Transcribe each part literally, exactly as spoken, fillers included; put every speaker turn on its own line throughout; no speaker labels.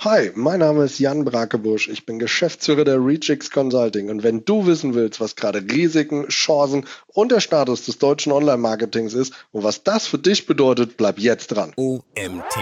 Hi, mein Name ist Jan Brakebusch. Ich bin Geschäftsführer der Reachix Consulting. Und wenn du wissen willst, was gerade Risiken, Chancen und der Status des deutschen Online-Marketings ist und was das für dich bedeutet, bleib jetzt dran.
O M T.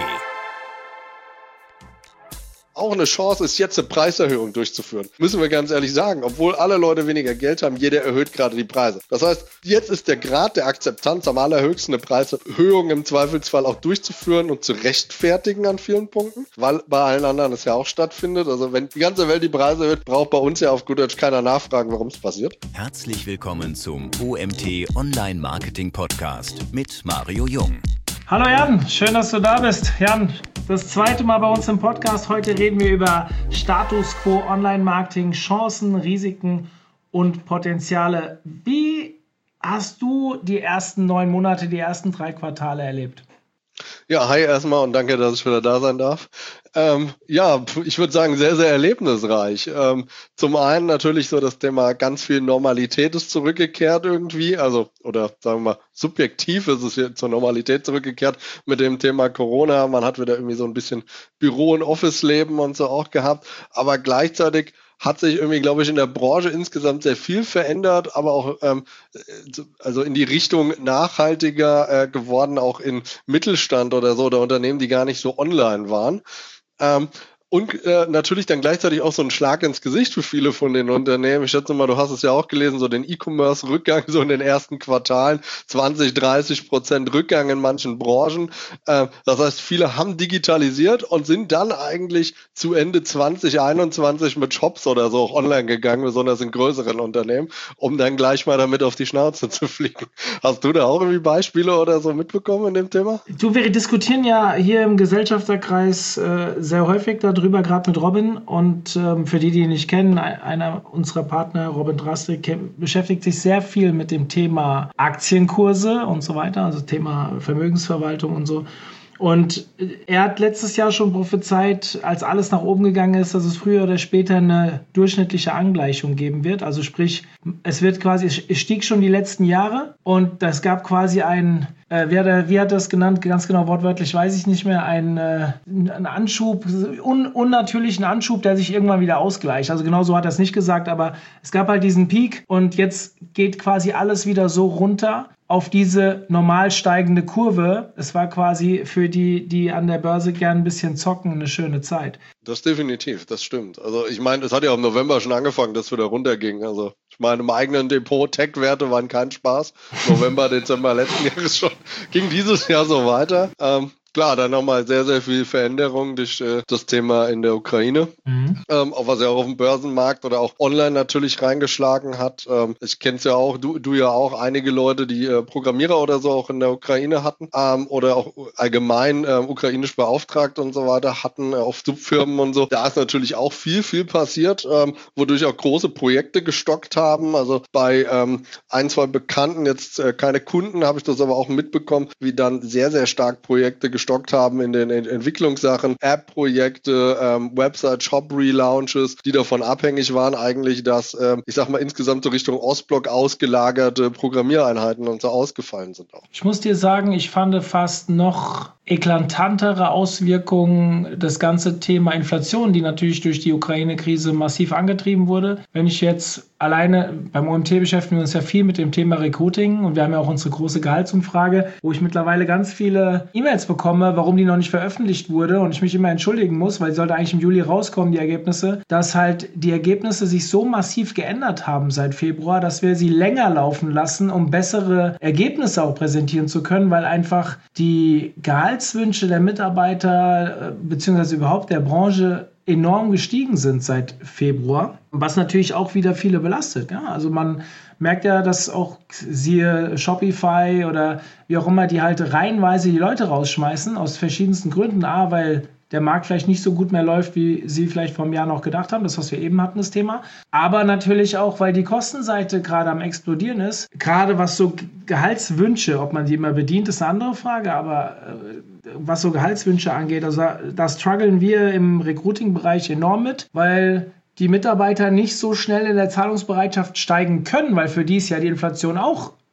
Auch eine Chance ist jetzt eine Preiserhöhung durchzuführen. Müssen wir ganz ehrlich sagen. Obwohl alle Leute weniger Geld haben, jeder erhöht gerade die Preise. Das heißt, jetzt ist der Grad der Akzeptanz am allerhöchsten, eine Preiserhöhung im Zweifelsfall auch durchzuführen und zu rechtfertigen an vielen Punkten, weil bei allen anderen es ja auch stattfindet. Also wenn die ganze Welt die Preise erhöht, braucht bei uns ja auf gut Deutsch keiner nachfragen, warum es passiert.
Herzlich willkommen zum O M T Online Marketing Podcast mit Mario Jung.
Hallo Jan, schön, dass du da bist. Jan, das zweite Mal bei uns im Podcast. Heute reden wir über Status Quo Online-Marketing, Chancen, Risiken und Potenziale. Wie hast du die ersten neun Monate, die ersten drei Quartale erlebt?
Ja, hi erstmal und danke, dass ich wieder da sein darf. Ähm, ja, ich würde sagen, sehr, sehr erlebnisreich. Ähm, zum einen natürlich so das Thema ganz viel Normalität ist zurückgekehrt irgendwie, also oder sagen wir mal, subjektiv ist es hier zur Normalität zurückgekehrt mit dem Thema Corona. Man hat wieder irgendwie so ein bisschen Büro- und Office-Leben und so auch gehabt, aber gleichzeitig hat sich irgendwie, glaube ich, in der Branche insgesamt sehr viel verändert, aber auch ähm, also in die Richtung nachhaltiger äh, geworden, auch in Mittelstand oder so, oder Unternehmen, die gar nicht so online waren. Ähm, Und äh, natürlich dann gleichzeitig auch so ein Schlag ins Gesicht für viele von den Unternehmen. Ich schätze mal, du hast es ja auch gelesen, so den E-Commerce-Rückgang so in den ersten Quartalen, zwanzig, dreißig Prozent Rückgang in manchen Branchen. Äh, das heißt, viele haben digitalisiert und sind dann eigentlich zu Ende zwanzig einundzwanzig mit Shops oder so auch online gegangen, besonders in größeren Unternehmen, um dann gleich mal damit auf die Schnauze zu fliegen. Hast du da auch irgendwie Beispiele oder so mitbekommen in dem Thema?
Du, wir diskutieren ja hier im Gesellschafterkreis äh, sehr häufig darüber, gerade mit Robin, und ähm, für die, die ihn nicht kennen, einer unserer Partner, Robin Drastik, beschäftigt sich sehr viel mit dem Thema Aktienkurse und so weiter, also Thema Vermögensverwaltung und so. Und er hat letztes Jahr schon prophezeit, als alles nach oben gegangen ist, dass es früher oder später eine durchschnittliche Angleichung geben wird. Also sprich, es wird quasi, es stieg schon die letzten Jahre und es gab quasi ein, äh, wie, hat er, wie hat er das genannt, ganz genau wortwörtlich weiß ich nicht mehr, ein, äh, ein Anschub, un, unnatürlichen Anschub, der sich irgendwann wieder ausgleicht. Also genau so hat er es nicht gesagt, aber es gab halt diesen Peak und jetzt geht quasi alles wieder so runter auf diese normal steigende Kurve. Es war quasi für die, die an der Börse gern ein bisschen zocken, eine schöne Zeit.
Das definitiv, das stimmt. Also ich meine, es hat ja im November schon angefangen, dass es wieder runterging. Also ich meine, im eigenen Depot, Tech-Werte waren kein Spaß. November, Dezember letzten Jahres schon, ging dieses Jahr so weiter. Ähm, Klar, dann nochmal sehr, sehr viel Veränderung durch äh, das Thema in der Ukraine, mhm. ähm, auch was ja auch auf dem Börsenmarkt oder auch online natürlich reingeschlagen hat. Ähm, ich kenne es ja auch, du, du ja auch, einige Leute, die äh, Programmierer oder so auch in der Ukraine hatten ähm, oder auch allgemein äh, ukrainisch beauftragt und so weiter hatten äh, auf Subfirmen und so. Da ist natürlich auch viel, viel passiert, ähm, wodurch auch große Projekte gestockt haben. Also bei ähm, ein, zwei Bekannten, jetzt äh, keine Kunden, habe ich das aber auch mitbekommen, wie dann sehr, sehr stark Projekte gestockt gestockt haben in den Entwicklungssachen, App-Projekte, ähm, Website-Shop-Relaunches, die davon abhängig waren eigentlich, dass, ähm, ich sag mal, insgesamt so Richtung Ostblock ausgelagerte Programmiereinheiten und so ausgefallen sind auch.
Ich muss dir sagen, ich fand fast noch eklatantere Auswirkungen das ganze Thema Inflation, die natürlich durch die Ukraine-Krise massiv angetrieben wurde. Wenn ich jetzt alleine, beim O M T beschäftigen wir uns ja viel mit dem Thema Recruiting und wir haben ja auch unsere große Gehaltsumfrage, wo ich mittlerweile ganz viele E-Mails bekomme, warum die noch nicht veröffentlicht wurde und ich mich immer entschuldigen muss, weil die sollte eigentlich im Juli rauskommen, die Ergebnisse, dass halt die Ergebnisse sich so massiv geändert haben seit Februar, dass wir sie länger laufen lassen, um bessere Ergebnisse auch präsentieren zu können, weil einfach die Gehaltswünsche der Mitarbeiter beziehungsweise überhaupt der Branche enorm gestiegen sind seit Februar, was natürlich auch wieder viele belastet. Ja? Also man merkt ja, dass auch siehe Shopify oder wie auch immer, die halt reihenweise die Leute rausschmeißen, aus verschiedensten Gründen. A, weil der Markt vielleicht nicht so gut mehr läuft, wie sie vielleicht vor einem Jahr noch gedacht haben, das, was wir eben hatten, das Thema. Aber natürlich auch, weil die Kostenseite gerade am explodieren ist. Gerade was so Gehaltswünsche, ob man die immer bedient, ist eine andere Frage, aber äh, was so Gehaltswünsche angeht, also da, da strugglen wir im Recruiting-Bereich enorm mit, weil die Mitarbeiter nicht so schnell in der Zahlungsbereitschaft steigen können, weil für die ist ja die Inflation auch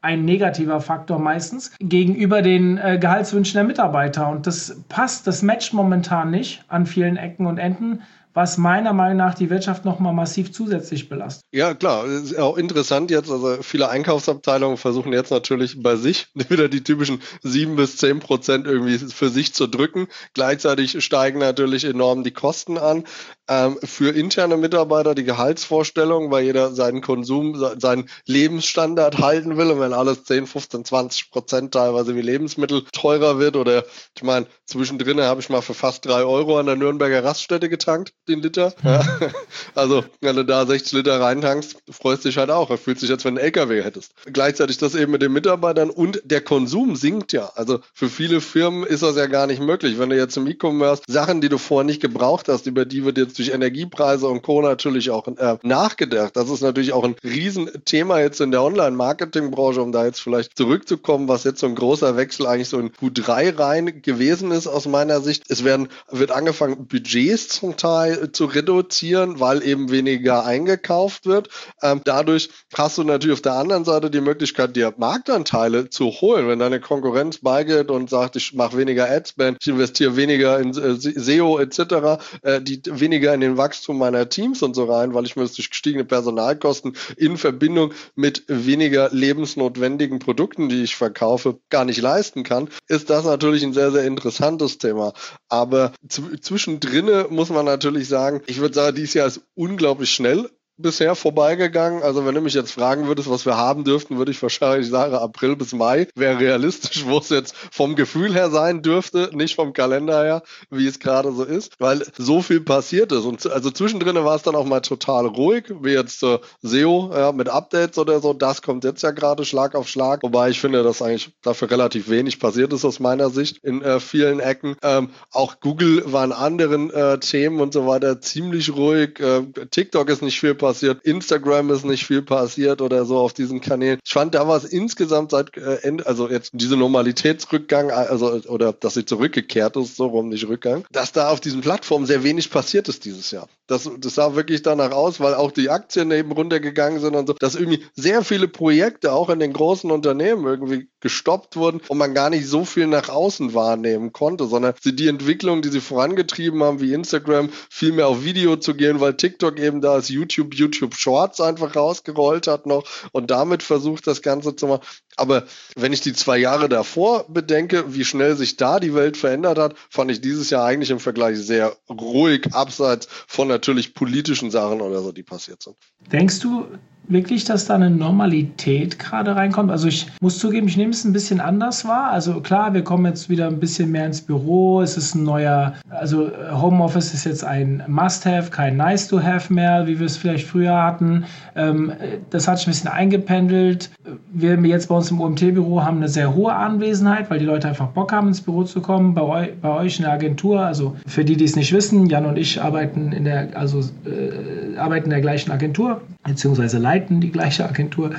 ein negativer Faktor meistens gegenüber den äh, Gehaltswünschen der Mitarbeiter. Und das passt, das matcht momentan nicht an vielen Ecken und Enden, was meiner Meinung nach die Wirtschaft nochmal massiv zusätzlich belastet.
Ja, klar. Ist auch interessant jetzt. Also viele Einkaufsabteilungen versuchen jetzt natürlich bei sich wieder die typischen sieben bis zehn Prozent irgendwie für sich zu drücken. Gleichzeitig steigen natürlich enorm die Kosten an. Ähm, für interne Mitarbeiter die Gehaltsvorstellung, weil jeder seinen Konsum, seinen Lebensstandard halten will. Und wenn alles zehn, fünfzehn, zwanzig Prozent teilweise wie Lebensmittel teurer wird oder ich meine, zwischendrin habe ich mal für fast drei Euro an der Nürnberger Raststätte getankt, den Liter. Ja. Also, wenn du da sechzig Liter reintankst, freust dich halt auch. Du fühlst dich, als wenn du einen L K W hättest. Gleichzeitig das eben mit den Mitarbeitern und der Konsum sinkt ja. Also für viele Firmen ist das ja gar nicht möglich. Wenn du jetzt im E-Commerce Sachen, die du vorher nicht gebraucht hast, über die wird jetzt durch Energiepreise und Co. natürlich auch äh, nachgedacht. Das ist natürlich auch ein Riesenthema jetzt in der Online-Marketing-Branche, um da jetzt vielleicht zurückzukommen, was jetzt so ein großer Wechsel eigentlich so in Q drei rein gewesen ist aus meiner Sicht. Es werden, wird angefangen, Budgets zum Teil zu reduzieren, weil eben weniger eingekauft wird. Ähm, dadurch hast du natürlich auf der anderen Seite die Möglichkeit, dir Marktanteile zu holen. Wenn deine Konkurrenz beigeht und sagt, ich mache weniger Adspend, ich investiere weniger in äh, S E O et cetera, äh, die weniger in den Wachstum meiner Teams und so rein, weil ich mir das durch gestiegene Personalkosten in Verbindung mit weniger lebensnotwendigen Produkten, die ich verkaufe, gar nicht leisten kann, ist das natürlich ein sehr, sehr interessantes Thema. Aber z- zwischendrin muss man natürlich sagen, ich würde sagen, dieses Jahr ist unglaublich schnell bisher vorbeigegangen. Also wenn du mich jetzt fragen würdest, was wir haben dürften, würde ich wahrscheinlich sagen, April bis Mai wäre realistisch, wo es jetzt vom Gefühl her sein dürfte, nicht vom Kalender her, wie es gerade so ist, weil so viel passiert ist. Und also zwischendrin war es dann auch mal total ruhig, wie jetzt äh, S E O ja, mit Updates oder so. Das kommt jetzt ja gerade Schlag auf Schlag, wobei ich finde, dass eigentlich dafür relativ wenig passiert ist aus meiner Sicht in äh, vielen Ecken. Ähm, auch Google war in anderen äh, Themen und so weiter ziemlich ruhig. Äh, TikTok ist nicht viel passiert. Instagram ist nicht viel passiert oder so auf diesen Kanälen. Ich fand, da war es insgesamt seit äh, Ende, also jetzt diese Normalitätsrückgang, also oder dass sie zurückgekehrt ist, so rum nicht Rückgang, dass da auf diesen Plattformen sehr wenig passiert ist dieses Jahr. Das, das sah wirklich danach aus, weil auch die Aktien eben runtergegangen sind und so, dass irgendwie sehr viele Projekte auch in den großen Unternehmen irgendwie gestoppt wurden und man gar nicht so viel nach außen wahrnehmen konnte, sondern sie die Entwicklung, die sie vorangetrieben haben, wie Instagram, viel mehr auf Video zu gehen, weil TikTok eben da ist, YouTube, YouTube Shorts einfach rausgerollt hat noch und damit versucht, das Ganze zu machen. Aber wenn ich die zwei Jahre davor bedenke, wie schnell sich da die Welt verändert hat, fand ich dieses Jahr eigentlich im Vergleich sehr ruhig, abseits von natürlich politischen Sachen oder so, die passiert sind.
Denkst du wirklich, dass da eine Normalität gerade reinkommt? Also ich muss zugeben, ich nehme es ein bisschen anders wahr. Also klar, wir kommen jetzt wieder ein bisschen mehr ins Büro. Es ist ein neuer, also Homeoffice ist jetzt ein Must-Have, kein Nice-to-Have mehr, wie wir es vielleicht früher hatten. Ähm, das hat sich ein bisschen eingependelt. Wir jetzt bei uns im O M T-Büro haben eine sehr hohe Anwesenheit, weil die Leute einfach Bock haben, ins Büro zu kommen. Bei, eu, bei euch in der Agentur, also für die, die es nicht wissen, Jan und ich arbeiten in der, also äh, arbeiten in der gleichen Agentur, beziehungsweise leiten die gleiche Agentur.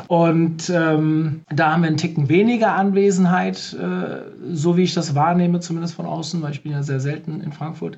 Und ähm, da haben wir einen Ticken weniger Anwesenheit, äh, so wie ich das wahrnehme, zumindest von außen, weil ich bin ja sehr selten in Frankfurt.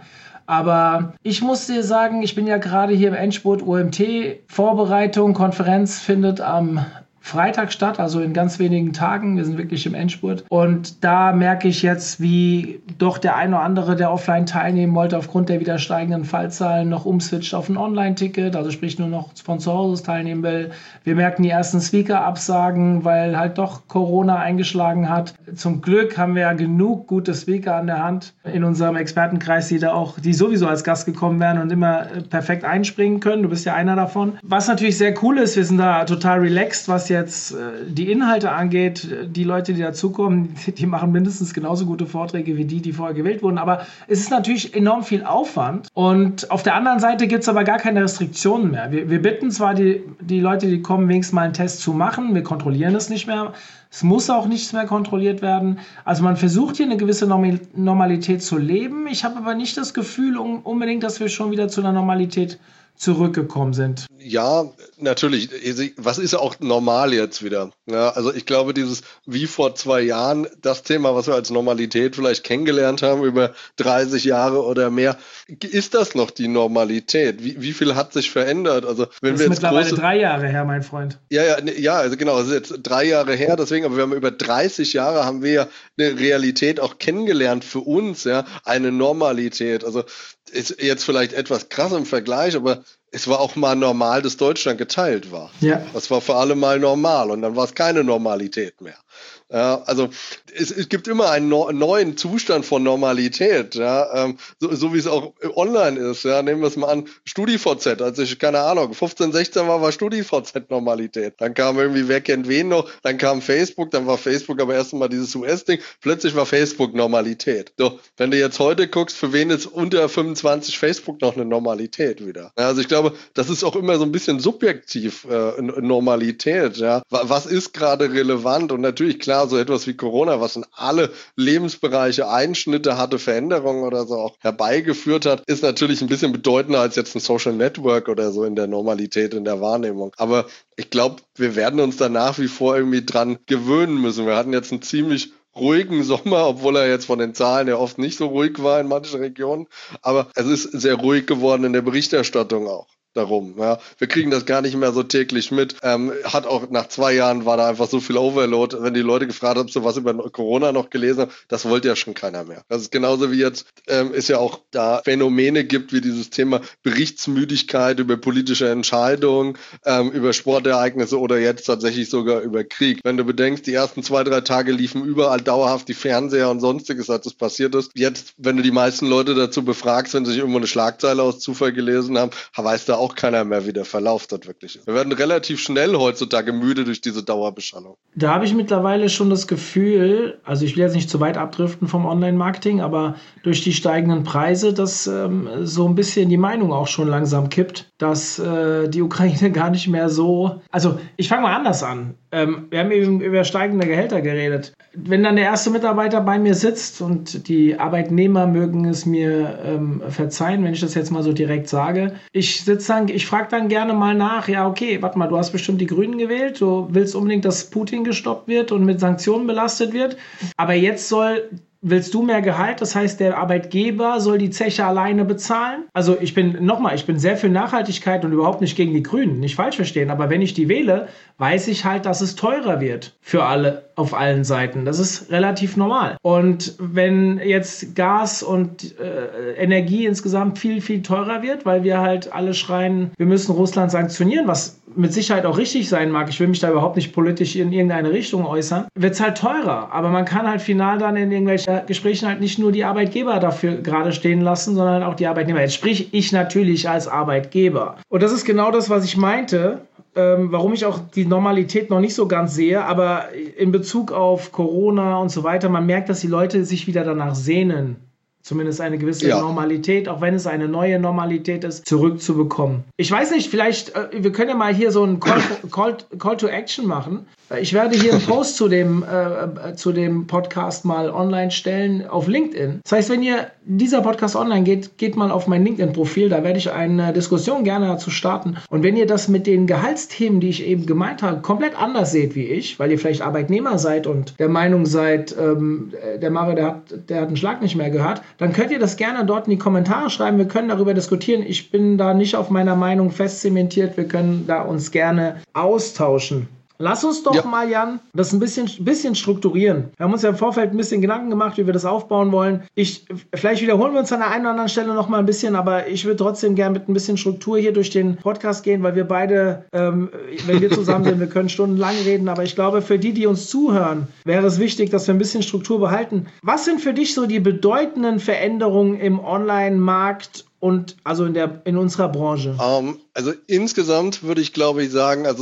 Aber ich muss dir sagen, ich bin ja gerade hier im Endspurt O M T. Vorbereitung, Konferenz findet am Freitag statt, also in ganz wenigen Tagen. Wir sind wirklich im Endspurt. Und da merke ich jetzt, wie doch der ein oder andere, der offline teilnehmen wollte, aufgrund der wieder steigenden Fallzahlen noch umswitcht auf ein Online-Ticket, also sprich nur noch von zu Hause teilnehmen will. Wir merken die ersten Speaker-Absagen, weil halt doch Corona eingeschlagen hat. Zum Glück haben wir ja genug gute Speaker an der Hand in unserem Expertenkreis, die da auch, die sowieso als Gast gekommen wären und immer perfekt einspringen können. Du bist ja einer davon. Was natürlich sehr cool ist, wir sind da total relaxed, was jetzt äh, die Inhalte angeht. Die Leute, die dazukommen, die, die machen mindestens genauso gute Vorträge wie die, die vorher gewählt wurden. Aber es ist natürlich enorm viel Aufwand. Und auf der anderen Seite gibt es aber gar keine Restriktionen mehr. Wir, wir bitten zwar die, die Leute, die kommen, wenigstens mal einen Test zu machen. Wir kontrollieren es nicht mehr. Es muss auch nichts mehr kontrolliert werden. Also man versucht hier eine gewisse Normalität zu leben. Ich habe aber nicht das Gefühl unbedingt, dass wir schon wieder zu einer Normalität zurückgekommen sind.
Ja, natürlich. Was ist auch normal jetzt wieder? Ja, also ich glaube, dieses wie vor zwei Jahren, das Thema, was wir als Normalität vielleicht kennengelernt haben über dreißig Jahre oder mehr, ist das noch die Normalität? Wie, wie viel hat sich verändert? Also wenn
das
wir
ist
jetzt
mittlerweile
große,
drei Jahre her, mein Freund.
Ja, ja, ja, also genau, das ist jetzt drei Jahre her, deswegen, aber wir haben über dreißig Jahre haben wir ja eine Realität auch kennengelernt für uns, ja, eine Normalität. Also ist jetzt vielleicht etwas krass im Vergleich, aber es war auch mal normal, dass Deutschland geteilt war.
Ja.
Das war für alle mal normal und dann war es keine Normalität mehr. Ja, also es, es gibt immer einen no- neuen Zustand von Normalität, ja, ähm, so, so wie es auch online ist. Ja, nehmen wir es mal an, StudiVZ, als ich, keine Ahnung, fünfzehn, sechzehn war, war StudiVZ Normalität. Dann kam irgendwie, wer kennt wen noch, dann kam Facebook, dann war Facebook aber erst mal dieses U S-Ding, plötzlich war Facebook Normalität. So, wenn du jetzt heute guckst, für wen ist unter fünfundzwanzig Facebook noch eine Normalität wieder? Ja, also ich glaube, das ist auch immer so ein bisschen subjektiv, äh, Normalität, ja. Was ist gerade relevant? Und natürlich, klar, so etwas wie Corona, was in alle Lebensbereiche Einschnitte hatte, Veränderungen oder so auch herbeigeführt hat, ist natürlich ein bisschen bedeutender als jetzt ein Social Network oder so in der Normalität, in der Wahrnehmung. Aber ich glaube, wir werden uns da nach wie vor irgendwie dran gewöhnen müssen. Wir hatten jetzt einen ziemlich ruhigen Sommer, obwohl er jetzt von den Zahlen ja oft nicht so ruhig war in manchen Regionen. Aber es ist sehr ruhig geworden in der Berichterstattung auch. Darum, ja. Wir kriegen das gar nicht mehr so täglich mit. Ähm, hat auch nach zwei Jahren war da einfach so viel Overload. Wenn die Leute gefragt haben, ob sie was über Corona noch gelesen haben, das wollte ja schon keiner mehr. Das ist genauso wie jetzt ähm, es ja auch da Phänomene gibt, wie dieses Thema Berichtsmüdigkeit über politische Entscheidungen, ähm, über Sportereignisse oder jetzt tatsächlich sogar über Krieg. Wenn du bedenkst, die ersten zwei, drei Tage liefen überall dauerhaft die Fernseher und sonstiges, als es passiert ist. Jetzt, wenn du die meisten Leute dazu befragst, wenn sie sich irgendwo eine Schlagzeile aus Zufall gelesen haben, weißt du auch keiner mehr, wie der Verlauf dort wirklich ist. Wir werden relativ schnell heutzutage müde durch diese Dauerbeschallung.
Da habe ich mittlerweile schon das Gefühl, also ich will jetzt nicht zu weit abdriften vom Online-Marketing, aber durch die steigenden Preise, dass ähm, so ein bisschen die Meinung auch schon langsam kippt, dass äh, die Ukraine gar nicht mehr so... Also ich fange mal anders an. Ähm, wir haben eben über steigende Gehälter geredet. Wenn dann der erste Mitarbeiter bei mir sitzt und die Arbeitnehmer mögen es mir ähm, verzeihen, wenn ich das jetzt mal so direkt sage, ich sitze dann, ich frage dann gerne mal nach, ja okay, warte mal, du hast bestimmt die Grünen gewählt, du willst unbedingt, dass Putin gestoppt wird und mit Sanktionen belastet wird, aber jetzt soll... Willst du mehr Gehalt? Das heißt, der Arbeitgeber soll die Zeche alleine bezahlen? Also ich bin, nochmal, ich bin sehr für Nachhaltigkeit und überhaupt nicht gegen die Grünen, nicht falsch verstehen, aber wenn ich die wähle, weiß ich halt, dass es teurer wird für alle auf allen Seiten. Das ist relativ normal. Und wenn jetzt Gas und äh, Energie insgesamt viel, viel teurer wird, weil wir halt alle schreien, wir müssen Russland sanktionieren, was mit Sicherheit auch richtig sein mag, ich will mich da überhaupt nicht politisch in irgendeine Richtung äußern, wird es halt teurer. Aber man kann halt final dann in irgendwelchen Gesprächen halt nicht nur die Arbeitgeber dafür gerade stehen lassen, sondern auch die Arbeitnehmer. Jetzt sprich ich natürlich als Arbeitgeber. Und das ist genau das, was ich meinte, ähm, warum ich auch die Normalität noch nicht so ganz sehe, aber in Bezug auf Corona und so weiter, man merkt, dass die Leute sich wieder danach sehnen, zumindest eine gewisse ja. Normalität, auch wenn es eine neue Normalität ist, zurückzubekommen. Ich weiß nicht, vielleicht, äh, wir können ja mal hier so einen Call, Call, Call to Action machen. Ich werde hier einen Post zu dem, äh, zu dem Podcast mal online stellen auf LinkedIn. Das heißt, wenn ihr dieser Podcast online geht, geht mal auf mein LinkedIn-Profil, da werde ich eine Diskussion gerne dazu starten. Und wenn ihr das mit den Gehaltsthemen, die ich eben gemeint habe, komplett anders seht wie ich, weil ihr vielleicht Arbeitnehmer seid und der Meinung seid, ähm, der Mario, der hat, der hat einen Schlag nicht mehr gehört, dann könnt ihr das gerne dort in die Kommentare schreiben. Wir können darüber diskutieren. Ich bin da nicht auf meiner Meinung festzementiert. Wir können da uns gerne austauschen. Lass uns doch ja. mal, Jan, das ein bisschen, bisschen strukturieren. Wir haben uns ja im Vorfeld ein bisschen Gedanken gemacht, wie wir das aufbauen wollen. Ich, vielleicht wiederholen wir uns an der einen oder anderen Stelle noch mal ein bisschen, aber ich würde trotzdem gerne mit ein bisschen Struktur hier durch den Podcast gehen, weil wir beide, ähm, wenn wir zusammen sind, wir können stundenlang reden, aber ich glaube, für die, die uns zuhören, wäre es wichtig, dass wir ein bisschen Struktur behalten. Was sind für dich so die bedeutenden Veränderungen im Online-Markt und also in der in unserer Branche?
Um, also insgesamt würde ich, glaube ich, sagen, also so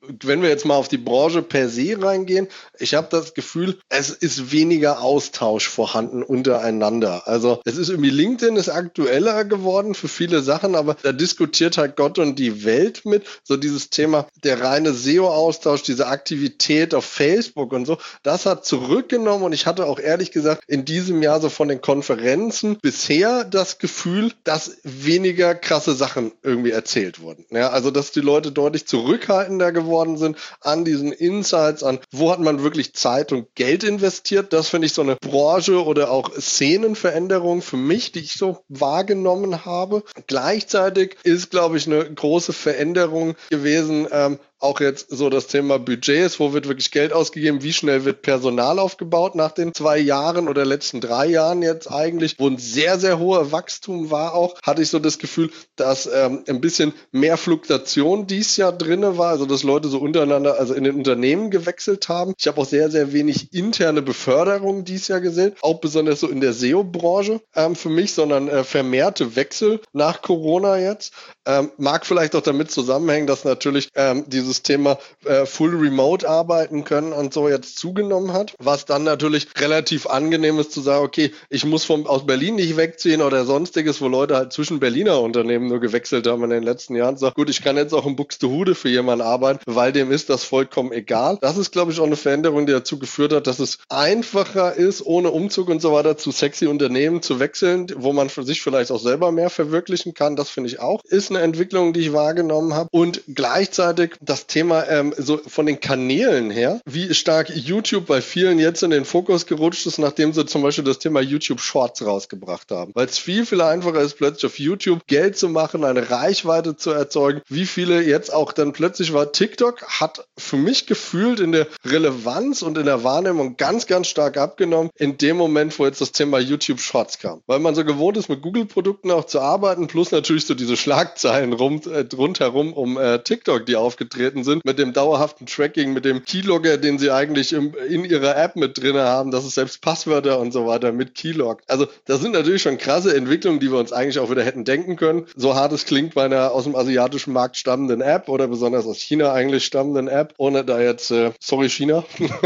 wenn wir jetzt mal auf die Branche per se reingehen, ich habe das Gefühl, es ist weniger Austausch vorhanden untereinander. Also es ist irgendwie, LinkedIn ist aktueller geworden für viele Sachen, aber da diskutiert halt Gott und die Welt mit. So dieses Thema, der reine S E O-Austausch, diese Aktivität auf Facebook und so, das hat zurückgenommen und ich hatte auch ehrlich gesagt in diesem Jahr so von den Konferenzen bisher das Gefühl, dass weniger krasse Sachen irgendwie erzählt wurden. Ja, also dass die Leute deutlich zurückhaltender geworden sind an diesen Insights, an wo hat man wirklich Zeit und Geld investiert. Das finde ich so eine Branche oder auch Szenenveränderung für mich, die ich so wahrgenommen habe. Gleichzeitig ist, glaube ich, eine große Veränderung gewesen, ähm, auch jetzt so das Thema Budgets, wo wird wirklich Geld ausgegeben, wie schnell wird Personal aufgebaut nach den zwei Jahren oder letzten drei Jahren jetzt eigentlich, wo ein sehr, sehr hoher Wachstum war auch, hatte ich so das Gefühl, dass ähm, ein bisschen mehr Fluktuation dieses Jahr drinne war, also dass Leute so untereinander, also in den Unternehmen gewechselt haben. Ich habe auch sehr, sehr wenig interne Beförderung dieses Jahr gesehen, auch besonders so in der S E O-Branche ähm, für mich, sondern äh, vermehrte Wechsel nach Corona jetzt. Ähm, mag vielleicht auch damit zusammenhängen, dass natürlich ähm, dieses Thema äh, Full Remote arbeiten können und so jetzt zugenommen hat, was dann natürlich relativ angenehm ist zu sagen, okay, ich muss vom, aus Berlin nicht wegziehen oder sonstiges, wo Leute halt zwischen Berliner Unternehmen nur gewechselt haben in den letzten Jahren. Sagt, gut, ich kann jetzt auch in Buxtehude für jemanden arbeiten, weil dem ist das vollkommen egal. Das ist, glaube ich, auch eine Veränderung, die dazu geführt hat, dass es einfacher ist, ohne Umzug und so weiter zu sexy Unternehmen zu wechseln, wo man für sich vielleicht auch selber mehr verwirklichen kann. Das finde ich auch, ist eine Entwicklung, die ich wahrgenommen habe. Und gleichzeitig das Thema ähm, so von den Kanälen her, wie stark YouTube bei vielen jetzt in den Fokus gerutscht ist, nachdem sie zum Beispiel das Thema YouTube Shorts rausgebracht haben. Weil es viel, viel einfacher ist, plötzlich auf YouTube Geld zu machen, eine Reichweite zu erzeugen. Wie viele jetzt auch dann plötzlich war, TikTok hat für mich gefühlt in der Relevanz und in der Wahrnehmung ganz, ganz stark abgenommen in dem Moment, wo jetzt das Thema YouTube Shorts kam. Weil man so gewohnt ist, mit Google-Produkten auch zu arbeiten, plus natürlich so diese Schlagzeilen rum, äh, rundherum um äh, TikTok, die aufgetreten sind, mit dem dauerhaften Tracking, mit dem Keylogger, den sie eigentlich im, in ihrer App mit drin haben, dass es selbst Passwörter und so weiter mit Keylog. Also das sind natürlich schon krasse Entwicklungen, die wir uns eigentlich auch wieder hätten denken können. So hart es klingt bei einer aus dem asiatischen Markt stammenden App oder besonders aus China eigentlich stammenden App, ohne da jetzt, äh, sorry China,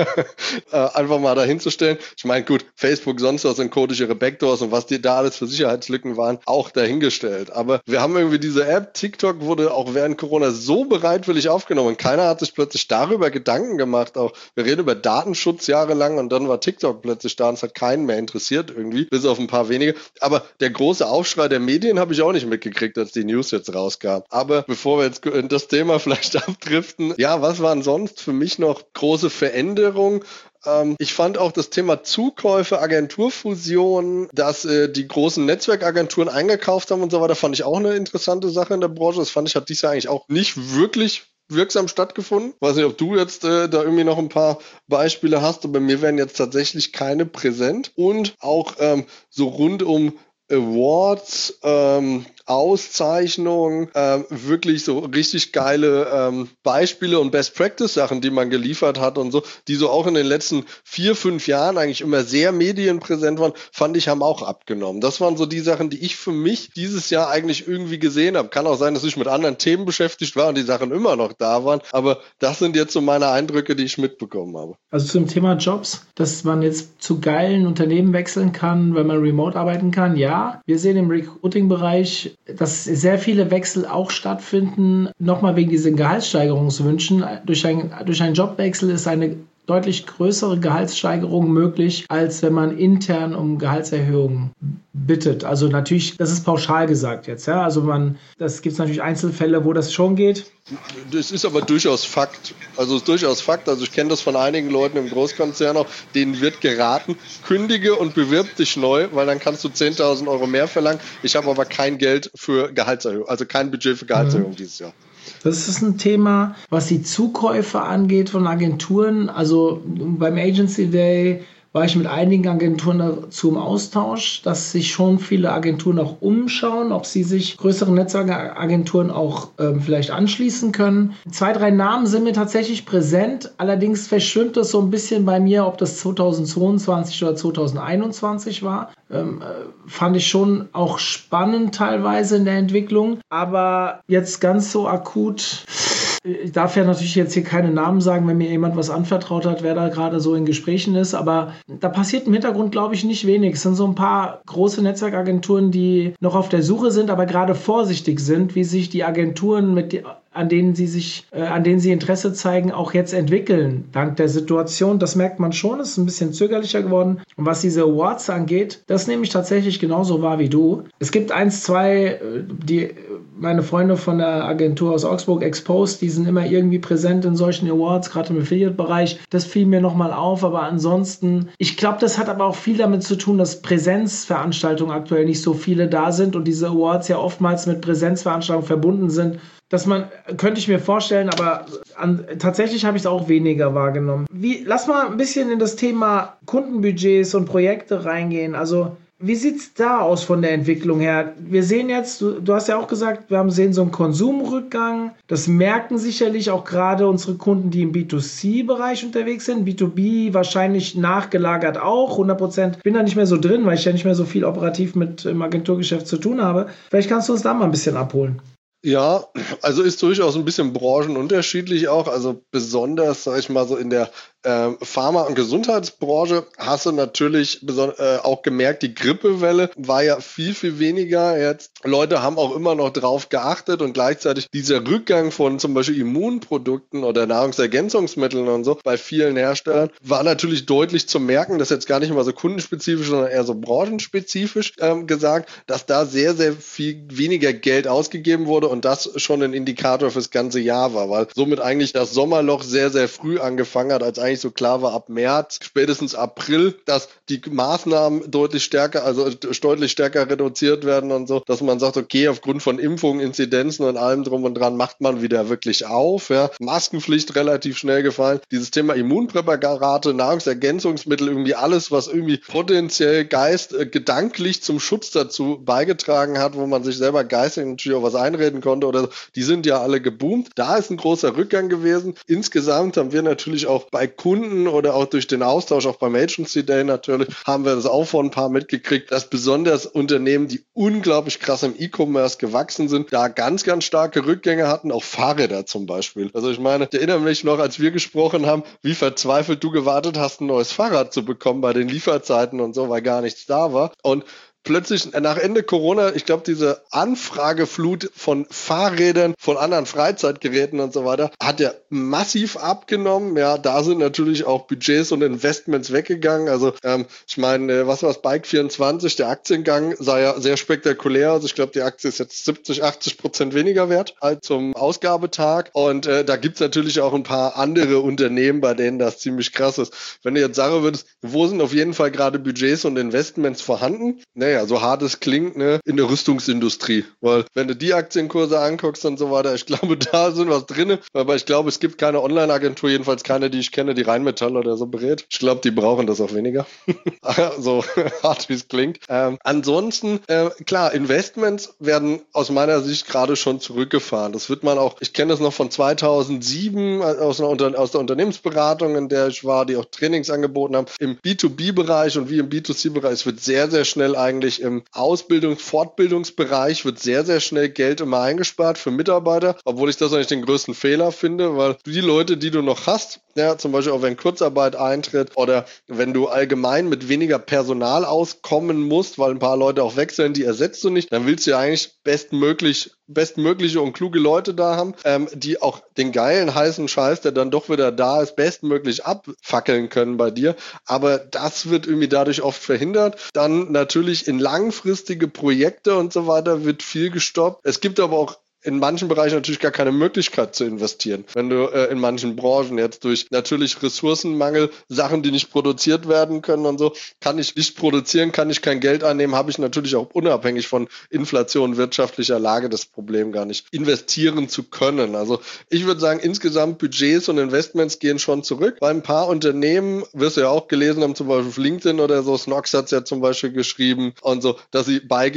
äh, einfach mal dahin zu stellen. Ich meine, gut, Facebook sonst was sind codische Backdoors und was die da alles für Sicherheitslücken waren, auch dahingestellt. Aber wir haben irgendwie diese App, TikTok wurde auch während Corona so bereitwillig aufgenommen und keiner hat sich plötzlich darüber Gedanken gemacht. Auch wir reden über Datenschutz jahrelang und dann war TikTok plötzlich da und es hat keinen mehr interessiert irgendwie, bis auf ein paar wenige. Aber der große Aufschrei der Medien habe ich auch nicht mitgekriegt, als die News jetzt rauskam. Aber bevor wir jetzt in das Thema vielleicht abdriften, ja, was waren sonst für mich noch große Veränderungen? Ich fand auch das Thema Zukäufe, Agenturfusionen, dass äh, die großen Netzwerkagenturen eingekauft haben und so weiter, fand ich auch eine interessante Sache in der Branche. Das fand ich, hat dies Jahr eigentlich auch nicht wirklich wirksam stattgefunden. Weiß nicht, ob du jetzt äh, da irgendwie noch ein paar Beispiele hast, aber mir wären jetzt tatsächlich keine präsent. Und auch ähm, so rund um Awards, ähm, Auszeichnungen, ähm, wirklich so richtig geile ähm, Beispiele und Best-Practice-Sachen, die man geliefert hat und so, die so auch in den letzten vier, fünf Jahren eigentlich immer sehr medienpräsent waren, fand ich, haben auch abgenommen. Das waren so die Sachen, die ich für mich dieses Jahr eigentlich irgendwie gesehen habe. Kann auch sein, dass ich mit anderen Themen beschäftigt war und die Sachen immer noch da waren, aber das sind jetzt so meine Eindrücke, die ich mitbekommen habe.
Also zum Thema Jobs, dass man jetzt zu geilen Unternehmen wechseln kann, wenn man remote arbeiten kann, ja. Wir sehen im Recruiting-Bereich, dass sehr viele Wechsel auch stattfinden, nochmal wegen diesen Gehaltssteigerungswünschen. Durch, ein, durch einen Jobwechsel ist eine deutlich größere Gehaltssteigerung möglich, als wenn man intern um Gehaltserhöhungen bittet. Also natürlich, das ist pauschal gesagt jetzt. Ja? Also man, das gibt es natürlich Einzelfälle, wo das schon geht.
Das ist aber durchaus Fakt. Also es ist durchaus Fakt. Also ich kenne das von einigen Leuten im Großkonzern auch, denen wird geraten, kündige und bewirb dich neu, weil dann kannst du zehntausend Euro mehr verlangen. Ich habe aber kein Geld für Gehaltserhöhung, also kein Budget für Gehaltserhöhung mhm. dieses Jahr.
Das ist ein Thema, was die Zukäufe angeht von Agenturen. Also beim Agency Day war ich mit einigen Agenturen dazu im Austausch, dass sich schon viele Agenturen auch umschauen, ob sie sich größeren Netzwerkagenturen auch ähm, vielleicht anschließen können. Zwei, drei Namen sind mir tatsächlich präsent. Allerdings verschwimmt das so ein bisschen bei mir, ob das zweitausendzweiundzwanzig oder zweitausendeinundzwanzig war. Ähm, äh, fand ich schon auch spannend teilweise in der Entwicklung. Aber jetzt ganz so akut ich darf ja natürlich jetzt hier keine Namen sagen, wenn mir jemand was anvertraut hat, wer da gerade so in Gesprächen ist, aber da passiert im Hintergrund, glaube ich, nicht wenig. Es sind so ein paar große Netzwerkagenturen, die noch auf der Suche sind, aber gerade vorsichtig sind, wie sich die Agenturen mit die, an denen sie sich, äh, an denen sie Interesse zeigen, auch jetzt entwickeln. Dank der Situation, das merkt man schon, es ist ein bisschen zögerlicher geworden. Und was diese Awards angeht, das nehme ich tatsächlich genauso wahr wie du. Es gibt eins, zwei, die meine Freunde von der Agentur aus Augsburg, Exposed, die sind immer irgendwie präsent in solchen Awards, gerade im Affiliate-Bereich. Das fiel mir nochmal auf, aber ansonsten, ich glaube, das hat aber auch viel damit zu tun, dass Präsenzveranstaltungen aktuell nicht so viele da sind und diese Awards ja oftmals mit Präsenzveranstaltungen verbunden sind. Dass man, könnte ich mir vorstellen, aber an, tatsächlich habe ich es auch weniger wahrgenommen. Wie, lass mal ein bisschen in das Thema Kundenbudgets und Projekte reingehen. Also, wie sieht es da aus von der Entwicklung her? Wir sehen jetzt, du, du hast ja auch gesagt, wir haben sehen so einen Konsumrückgang. Das merken sicherlich auch gerade unsere Kunden, die im B zwei C-Bereich unterwegs sind. B zwei B wahrscheinlich nachgelagert auch. hundert Prozent bin da nicht mehr so drin, weil ich ja nicht mehr so viel operativ mit dem Agenturgeschäft zu tun habe. Vielleicht kannst du uns da mal ein bisschen abholen.
Ja, also ist durchaus ein bisschen branchenunterschiedlich auch. Also besonders, sag ich mal, so in der äh, Pharma- und Gesundheitsbranche hast du natürlich beson- äh, auch gemerkt, die Grippewelle war ja viel, viel weniger. Jetzt Leute haben auch immer noch drauf geachtet und gleichzeitig dieser Rückgang von zum Beispiel Immunprodukten oder Nahrungsergänzungsmitteln und so bei vielen Herstellern war natürlich deutlich zu merken, das ist jetzt gar nicht mal so kundenspezifisch, sondern eher so branchenspezifisch ähm, gesagt, dass da sehr, sehr viel weniger Geld ausgegeben wurde und das schon ein Indikator fürs ganze Jahr war, weil somit eigentlich das Sommerloch sehr, sehr früh angefangen hat, als eigentlich so klar war, ab März, spätestens April, dass die Maßnahmen deutlich stärker, also deutlich stärker reduziert werden und so, dass man sagt, okay, aufgrund von Impfungen, Inzidenzen und allem drum und dran macht man wieder wirklich auf. Ja. Maskenpflicht relativ schnell gefallen. Dieses Thema Immunpräparate, Nahrungsergänzungsmittel, irgendwie alles, was irgendwie potenziell Geist, äh, gedanklich zum Schutz dazu beigetragen hat, wo man sich selber geistig natürlich auch was einreden konnte oder so, die sind ja alle geboomt. Da ist ein großer Rückgang gewesen. Insgesamt haben wir natürlich auch bei Kunden oder auch durch den Austausch, auch beim Agency Day natürlich, haben wir das auch von ein paar mitgekriegt, dass besonders Unternehmen, die unglaublich krass im E-Commerce gewachsen sind, da ganz, ganz starke Rückgänge hatten, auch Fahrräder zum Beispiel. Also ich meine, ich erinnere mich noch, als wir gesprochen haben, wie verzweifelt du gewartet hast, ein neues Fahrrad zu bekommen bei den Lieferzeiten und so, weil gar nichts da war. Und plötzlich nach Ende Corona, ich glaube, diese Anfrageflut von Fahrrädern, von anderen Freizeitgeräten und so weiter, hat ja massiv abgenommen. Ja, da sind natürlich auch Budgets und Investments weggegangen. Also ähm, ich meine, was war es, Bike vierundzwanzig, der Aktiengang sah ja sehr spektakulär aus. Ich glaube, die Aktie ist jetzt siebzig, achtzig Prozent weniger wert als zum Ausgabetag. Und äh, da gibt's natürlich auch ein paar andere Unternehmen, bei denen das ziemlich krass ist. Wenn du jetzt sagen würdest, wo sind auf jeden Fall gerade Budgets und Investments vorhanden? Naja, so hart es klingt, ne, in der Rüstungsindustrie. Weil wenn du die Aktienkurse anguckst und so weiter, ich glaube, da sind was drin. Aber ich glaube, es gibt keine Online-Agentur, jedenfalls keine, die ich kenne, die Rheinmetall oder so berät. Ich glaube, die brauchen das auch weniger. So hart, wie es klingt. Ähm, ansonsten, äh, klar, Investments werden aus meiner Sicht gerade schon zurückgefahren. Das wird man auch, ich kenne das noch von zweitausendsieben aus, einer Unter- aus der Unternehmensberatung, in der ich war, die auch Trainings angeboten haben. Im B zwei B-Bereich und wie im B zwei C-Bereich, es wird sehr, sehr schnell eigentlich im Ausbildungs-, Fortbildungsbereich wird sehr, sehr schnell Geld immer eingespart für Mitarbeiter, obwohl ich das eigentlich den größten Fehler finde, weil die Leute, die du noch hast, ja, zum Beispiel auch wenn Kurzarbeit eintritt oder wenn du allgemein mit weniger Personal auskommen musst, weil ein paar Leute auch wechseln, die ersetzt du nicht, dann willst du ja eigentlich bestmöglich bestmögliche und kluge Leute da haben, ähm, die auch den geilen, heißen Scheiß, der dann doch wieder da ist, bestmöglich abfackeln können bei dir. Aber das wird irgendwie dadurch oft verhindert. Dann natürlich in langfristige Projekte und so weiter wird viel gestoppt. Es gibt aber auch in manchen Bereichen natürlich gar keine Möglichkeit zu investieren. Wenn du äh, in manchen Branchen jetzt durch natürlich Ressourcenmangel, Sachen, die nicht produziert werden können und so, kann ich nicht produzieren, kann ich kein Geld einnehmen, habe ich natürlich auch unabhängig von Inflation, wirtschaftlicher Lage das Problem gar nicht, investieren zu können. Also ich würde sagen, insgesamt Budgets und Investments gehen schon zurück. Bei ein paar Unternehmen, wirst du ja auch gelesen haben, zum Beispiel auf LinkedIn oder so, Snox hat es ja zum Beispiel geschrieben und so, dass sie beigehen,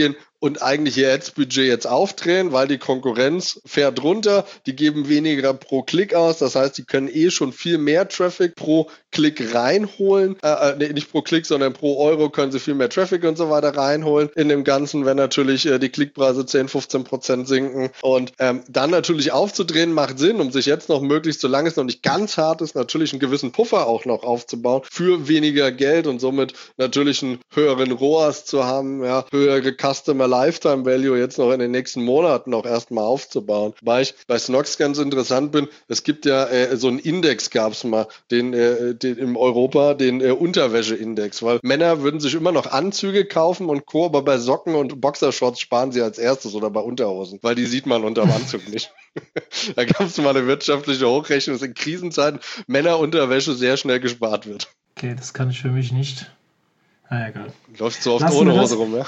und eigentlich ihr Ads-Budget jetzt aufdrehen, weil die Konkurrenz fährt runter, die geben weniger pro Klick aus, das heißt, die können eh schon viel mehr Traffic pro Klick reinholen, äh, nee, nicht pro Klick, sondern pro Euro können sie viel mehr Traffic und so weiter reinholen in dem Ganzen, wenn natürlich äh, die Klickpreise zehn, fünfzehn Prozent sinken und ähm, dann natürlich aufzudrehen macht Sinn, um sich jetzt noch möglichst, solange es noch nicht ganz hart ist, natürlich einen gewissen Puffer auch noch aufzubauen für weniger Geld und somit natürlich einen höheren R O A S zu haben, ja, höhere Customer Lifetime Value jetzt noch in den nächsten Monaten auch erstmal aufzubauen. Weil ich bei Snox ganz interessant bin, es gibt ja äh, so einen Index, gab es mal, den, äh, den in Europa, den äh, Unterwäsche-Index, weil Männer würden sich immer noch Anzüge kaufen und Co., aber bei Socken und Boxershorts sparen sie als erstes oder bei Unterhosen, weil die sieht man unter dem Anzug nicht. Da gab es mal eine wirtschaftliche Hochrechnung, dass in Krisenzeiten Männerunterwäsche sehr schnell gespart wird.
Okay, das kann ich für mich nicht. Na, egal.
Läufst du oft Lassen ohne Hose rum, ja?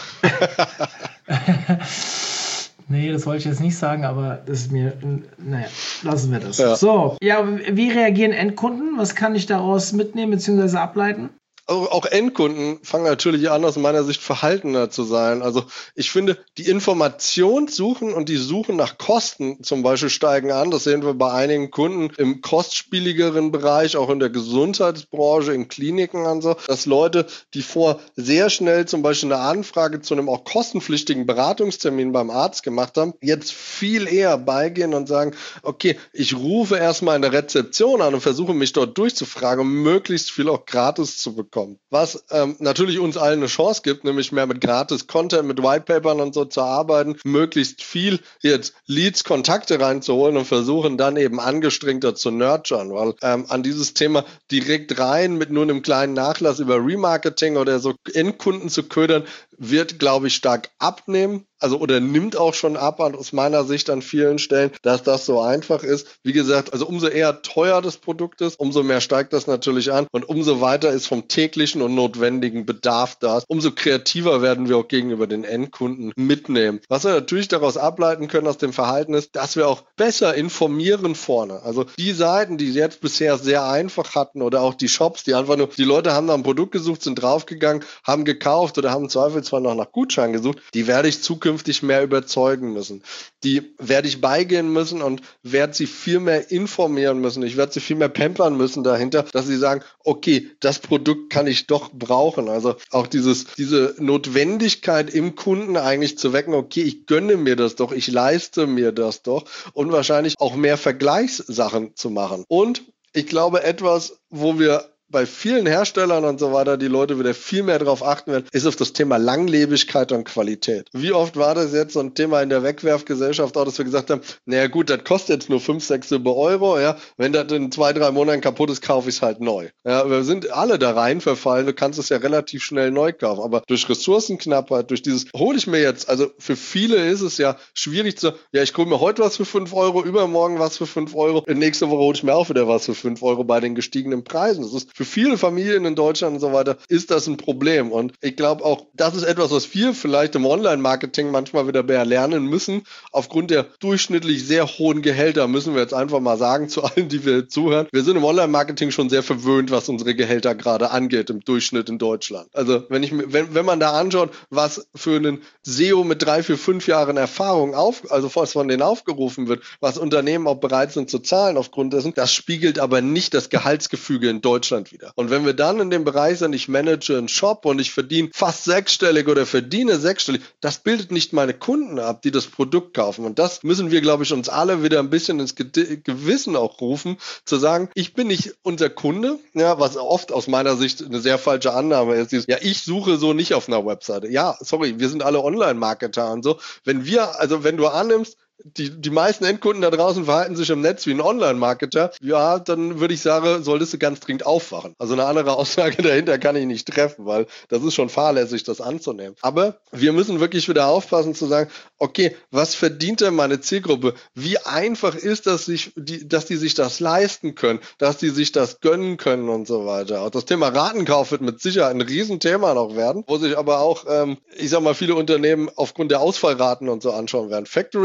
Nee, das wollte ich jetzt nicht sagen, aber das ist mir, naja, lassen wir das. Ja. So, ja, wie reagieren Endkunden? Was kann ich daraus mitnehmen bzw. ableiten?
Also auch Endkunden fangen natürlich an, aus meiner Sicht verhaltener zu sein. Also ich finde, die Informationssuchen und die Suchen nach Kosten zum Beispiel steigen an. Das sehen wir bei einigen Kunden im kostspieligeren Bereich, auch in der Gesundheitsbranche, in Kliniken und so, dass Leute, die vor sehr schnell zum Beispiel eine Anfrage zu einem auch kostenpflichtigen Beratungstermin beim Arzt gemacht haben, jetzt viel eher beigehen und sagen, okay, ich rufe erstmal in der Rezeption an und versuche mich dort durchzufragen, um möglichst viel auch gratis zu bekommen. Was ähm, natürlich uns allen eine Chance gibt, nämlich mehr mit Gratis-Content, mit Whitepapern und so zu arbeiten, möglichst viel jetzt Leads, Kontakte reinzuholen und versuchen dann eben angestrengter zu nurturen, weil ähm, an dieses Thema direkt rein mit nur einem kleinen Nachlass über Remarketing oder so Endkunden zu ködern, wird, glaube ich, stark abnehmen. Also oder nimmt auch schon ab aus meiner Sicht an vielen Stellen, dass das so einfach ist. Wie gesagt, also umso eher teuer das Produkt ist, umso mehr steigt das natürlich an und umso weiter ist vom täglichen und notwendigen Bedarf da, umso kreativer werden wir auch gegenüber den Endkunden mitnehmen. Was wir natürlich daraus ableiten können aus dem Verhalten ist, dass wir auch besser informieren vorne. Also die Seiten, die jetzt bisher sehr einfach hatten oder auch die Shops, die einfach nur, die Leute haben nach einem Produkt gesucht, sind draufgegangen, haben gekauft oder haben im Zweifelsfall noch nach Gutschein gesucht, die werde ich zukünftig mehr überzeugen müssen. Die werde ich beigehen müssen und werde sie viel mehr informieren müssen. Ich werde sie viel mehr pampern müssen dahinter, dass sie sagen, okay, das Produkt kann ich doch brauchen. Also auch dieses, diese Notwendigkeit im Kunden eigentlich zu wecken, okay, ich gönne mir das doch, ich leiste mir das doch und wahrscheinlich auch mehr Vergleichssachen zu machen. Und ich glaube, etwas, wo wir bei vielen Herstellern und so weiter die Leute wieder viel mehr darauf achten werden, ist auf das Thema Langlebigkeit und Qualität. Wie oft war das jetzt so ein Thema in der Wegwerfgesellschaft auch, dass wir gesagt haben, naja gut, das kostet jetzt nur fünf, sechs Euro, ja, wenn das in zwei, drei Monaten kaputt ist, kaufe ich es halt neu. Ja, wir sind alle da rein verfallen, du kannst es ja relativ schnell neu kaufen, aber durch Ressourcenknappheit, durch dieses, hole ich mir jetzt, also für viele ist es ja schwierig zu, ja, ich hole mir heute was für fünf Euro, übermorgen was für fünf Euro, nächste Woche hole ich mir auch wieder was für fünf Euro bei den gestiegenen Preisen. Das ist für viele Familien in Deutschland und so weiter ist das ein Problem. Und ich glaube auch, das ist etwas, was wir vielleicht im Online-Marketing manchmal wieder mehr lernen müssen. Aufgrund der durchschnittlich sehr hohen Gehälter müssen wir jetzt einfach mal sagen zu allen, die wir zuhören. Wir sind im Online-Marketing schon sehr verwöhnt, was unsere Gehälter gerade angeht im Durchschnitt in Deutschland. Also wenn ich, wenn, wenn man da anschaut, was für einen S E O mit drei, vier, fünf Jahren Erfahrung auf, also was von denen aufgerufen wird, was Unternehmen auch bereit sind zu zahlen aufgrund dessen, das spiegelt aber nicht das Gehaltsgefüge in Deutschland wieder. Und wenn wir dann in dem Bereich sind, ich manage einen Shop und ich verdiene fast sechsstellig oder verdiene sechsstellig, das bildet nicht meine Kunden ab, die das Produkt kaufen. Und das müssen wir, glaube ich, uns alle wieder ein bisschen ins Gewissen auch rufen, zu sagen, ich bin nicht unser Kunde, ja, was oft aus meiner Sicht eine sehr falsche Annahme ist, ist, ja, ich suche so nicht auf einer Webseite. Ja, sorry, wir sind alle Online-Marketer und so. Wenn wir, also wenn du annimmst, Die, die meisten Endkunden da draußen verhalten sich im Netz wie ein Online-Marketer. Ja, dann würde ich sagen, solltest du ganz dringend aufwachen. Also eine andere Aussage dahinter kann ich nicht treffen, weil das ist schon fahrlässig, das anzunehmen. Aber wir müssen wirklich wieder aufpassen zu sagen, okay, was verdient denn meine Zielgruppe? Wie einfach ist das, sich, die, dass die sich das leisten können, dass die sich das gönnen können und so weiter. Auch das Thema Ratenkauf wird mit Sicherheit ein Riesenthema noch werden, wo sich aber auch, ähm, ich sag mal, viele Unternehmen aufgrund der Ausfallraten und so anschauen werden. Factoring und so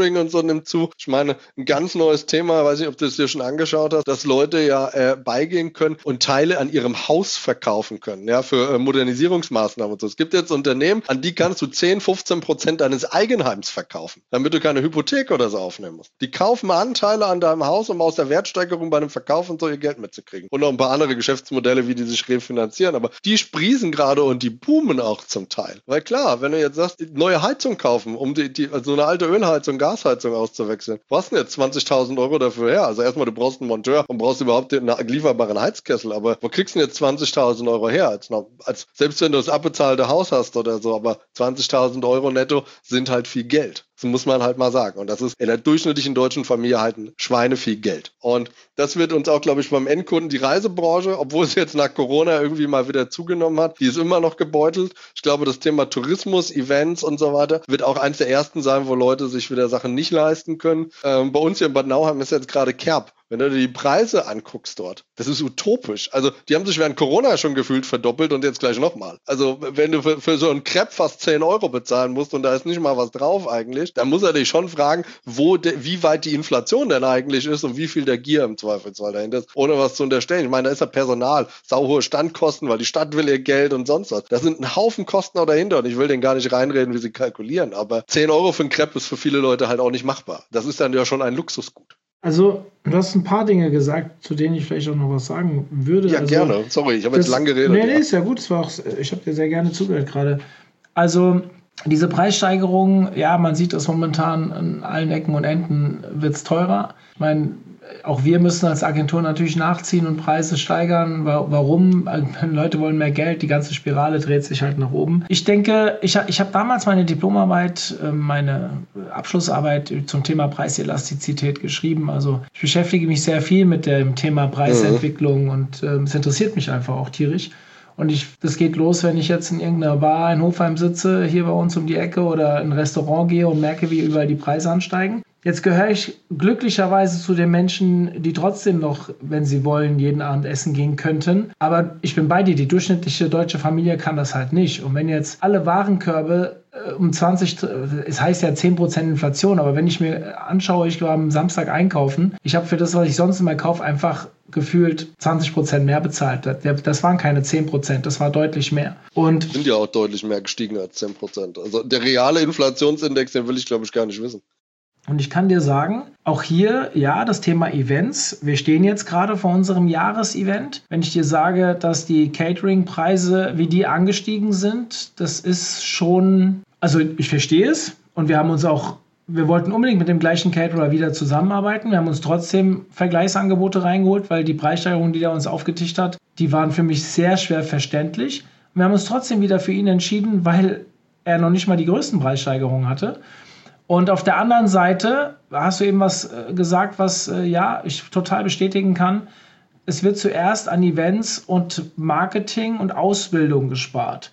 nimmt zu. Ich meine, ein ganz neues Thema, weiß nicht, ob du es dir schon angeschaut hast, dass Leute ja äh, beigehen können und Teile an ihrem Haus verkaufen können, ja, für äh, Modernisierungsmaßnahmen und so. Es gibt jetzt Unternehmen, an die kannst du zehn, fünfzehn Prozent deines Eigenheims verkaufen, damit du keine Hypothek oder so aufnehmen musst. Die kaufen Anteile an deinem Haus, um aus der Wertsteigerung bei einem Verkauf und so ihr Geld mitzukriegen. Und noch ein paar andere Geschäftsmodelle, wie die sich refinanzieren. Aber die sprießen gerade und die boomen auch zum Teil. Weil klar, wenn du jetzt sagst, neue Heizung kaufen, um die, die also eine alte Ölheizung, Gasheizung auszuwechseln, was denn jetzt zwanzigtausend Euro dafür her? Also erstmal, du brauchst einen Monteur und brauchst überhaupt einen lieferbaren Heizkessel. Aber wo kriegst du denn jetzt zwanzigtausend Euro her? Als, als, selbst wenn du das abbezahlte Haus hast oder so, aber zwanzigtausend Euro netto sind halt viel Geld. Das muss man halt mal sagen. Und das ist in der durchschnittlichen deutschen Familie halt ein Schweine viel Geld. Und das wird uns auch, glaube ich, beim Endkunden, die Reisebranche, obwohl es jetzt nach Corona irgendwie mal wieder zugenommen hat, die ist immer noch gebeutelt. Ich glaube, das Thema Tourismus, Events und so weiter wird auch eins der ersten sein, wo Leute sich wieder Sachen nicht leisten können. Ähm, bei uns hier in Bad Nauheim ist jetzt gerade Kerb. Wenn du dir die Preise anguckst dort, das ist utopisch. Also die haben sich während Corona schon gefühlt verdoppelt und jetzt gleich nochmal. Also wenn du für, für so einen Crepe fast zehn Euro bezahlen musst und da ist nicht mal was drauf eigentlich, dann muss er dich schon fragen, wo de, wie weit die Inflation denn eigentlich ist und wie viel der Gier im Zweifelsfall dahinter ist, ohne was zu unterstellen. Ich meine, da ist ja Personal, sauhohe Standkosten, weil die Stadt will ihr Geld und sonst was. Da sind ein Haufen Kosten auch dahinter und ich will denen gar nicht reinreden, wie sie kalkulieren. Aber zehn Euro für einen Crepe ist für viele Leute halt auch nicht machbar. Das ist dann ja schon ein Luxusgut.
Also, du hast ein paar Dinge gesagt, zu denen ich vielleicht auch noch was sagen würde.
Ja,
also,
gerne. Sorry, ich habe jetzt lang geredet.
Nee, nee,
ja.
ist ja gut. Das war auch, ich habe dir sehr gerne zugehört gerade. Also, diese Preissteigerung, ja, man sieht es momentan an allen Ecken und Enden, wird es teurer. Ich meine, auch wir müssen als Agentur natürlich nachziehen und Preise steigern. Warum? Leute wollen mehr Geld, die ganze Spirale dreht sich halt nach oben. Ich denke, ich, ich habe damals meine Diplomarbeit, meine Abschlussarbeit zum Thema Preiselastizität geschrieben. Also ich beschäftige mich sehr viel mit dem Thema Preisentwicklung mhm. und äh, es interessiert mich einfach auch tierisch. Und ich, das geht los, wenn ich jetzt in irgendeiner Bar in Hofheim sitze, hier bei uns um die Ecke oder in ein Restaurant gehe und merke, wie überall die Preise ansteigen. Jetzt gehöre ich glücklicherweise zu den Menschen, die trotzdem noch, wenn sie wollen, jeden Abend essen gehen könnten. Aber ich bin bei dir, die durchschnittliche deutsche Familie kann das halt nicht. Und wenn jetzt alle Warenkörbe äh, um zwanzig, es heißt ja zehn Prozent Inflation, aber wenn ich mir anschaue, ich war am Samstag einkaufen, ich habe für das, was ich sonst immer kaufe, einfach gefühlt zwanzig Prozent mehr bezahlt. Das waren keine zehn Prozent, das war deutlich mehr. Und
sind ja auch deutlich mehr gestiegen als zehn Prozent. Also der reale Inflationsindex, den will ich, glaube ich, gar nicht wissen.
Und ich kann dir sagen, auch hier, ja, das Thema Events. Wir stehen jetzt gerade vor unserem Jahresevent. Wenn ich dir sage, dass die Catering-Preise, wie die angestiegen sind, das ist schon, also ich verstehe es. Und wir haben uns auch, wir wollten unbedingt mit dem gleichen Caterer wieder zusammenarbeiten. Wir haben uns trotzdem Vergleichsangebote reingeholt, weil die Preissteigerungen, die er uns aufgetischt hat, die waren für mich sehr schwer verständlich. Wir haben uns trotzdem wieder für ihn entschieden, weil er noch nicht mal die größten Preissteigerungen hatte. Und auf der anderen Seite hast du eben was gesagt, was ja ich total bestätigen kann. Es wird zuerst an Events und Marketing und Ausbildung gespart.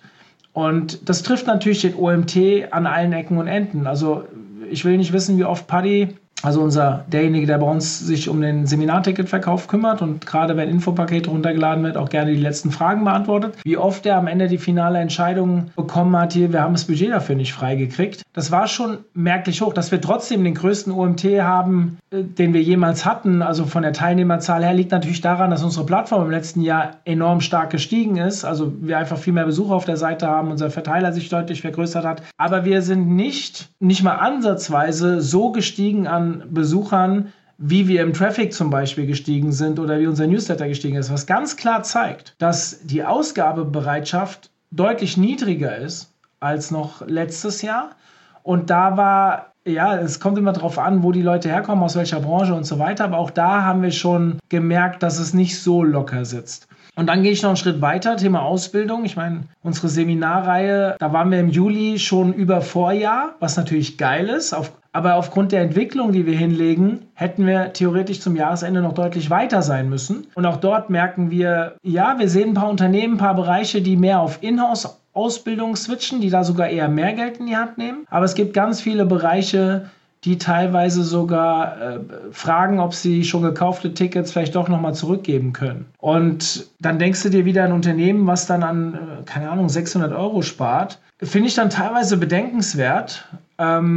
Und das trifft natürlich den O M T an allen Ecken und Enden. Also ich will nicht wissen, wie oft Paddy, also unser derjenige, der bei uns sich um den Seminarticketverkauf kümmert und gerade wenn Infopakete runtergeladen wird, auch gerne die letzten Fragen beantwortet, wie oft er am Ende die finale Entscheidung bekommen hat, hier, wir haben das Budget dafür nicht freigekriegt. Das war schon merklich hoch, dass wir trotzdem den größten O M T haben, den wir jemals hatten, also von der Teilnehmerzahl her, liegt natürlich daran, dass unsere Plattform im letzten Jahr enorm stark gestiegen ist, also wir einfach viel mehr Besucher auf der Seite haben, unser Verteiler sich deutlich vergrößert hat, aber wir sind nicht, nicht mal ansatzweise so gestiegen an Besuchern, wie wir im Traffic zum Beispiel gestiegen sind oder wie unser Newsletter gestiegen ist, was ganz klar zeigt, dass die Ausgabebereitschaft deutlich niedriger ist als noch letztes Jahr. Und da war, ja, es kommt immer darauf an, wo die Leute herkommen, aus welcher Branche und so weiter, aber auch da haben wir schon gemerkt, dass es nicht so locker sitzt. Und dann gehe ich noch einen Schritt weiter, Thema Ausbildung. Ich meine, unsere Seminarreihe, da waren wir im Juli schon über Vorjahr, was natürlich geil ist, auf aber aufgrund der Entwicklung, die wir hinlegen, hätten wir theoretisch zum Jahresende noch deutlich weiter sein müssen. Und auch dort merken wir, ja, wir sehen ein paar Unternehmen, ein paar Bereiche, die mehr auf Inhouse-Ausbildung switchen, die da sogar eher mehr Geld in die Hand nehmen. Aber es gibt ganz viele Bereiche, die teilweise sogar äh, fragen, ob sie schon gekaufte Tickets vielleicht doch nochmal zurückgeben können. Und dann denkst du dir wieder ein Unternehmen, was dann an, äh, keine Ahnung, sechshundert Euro spart. Finde ich dann teilweise bedenkenswert. Ähm,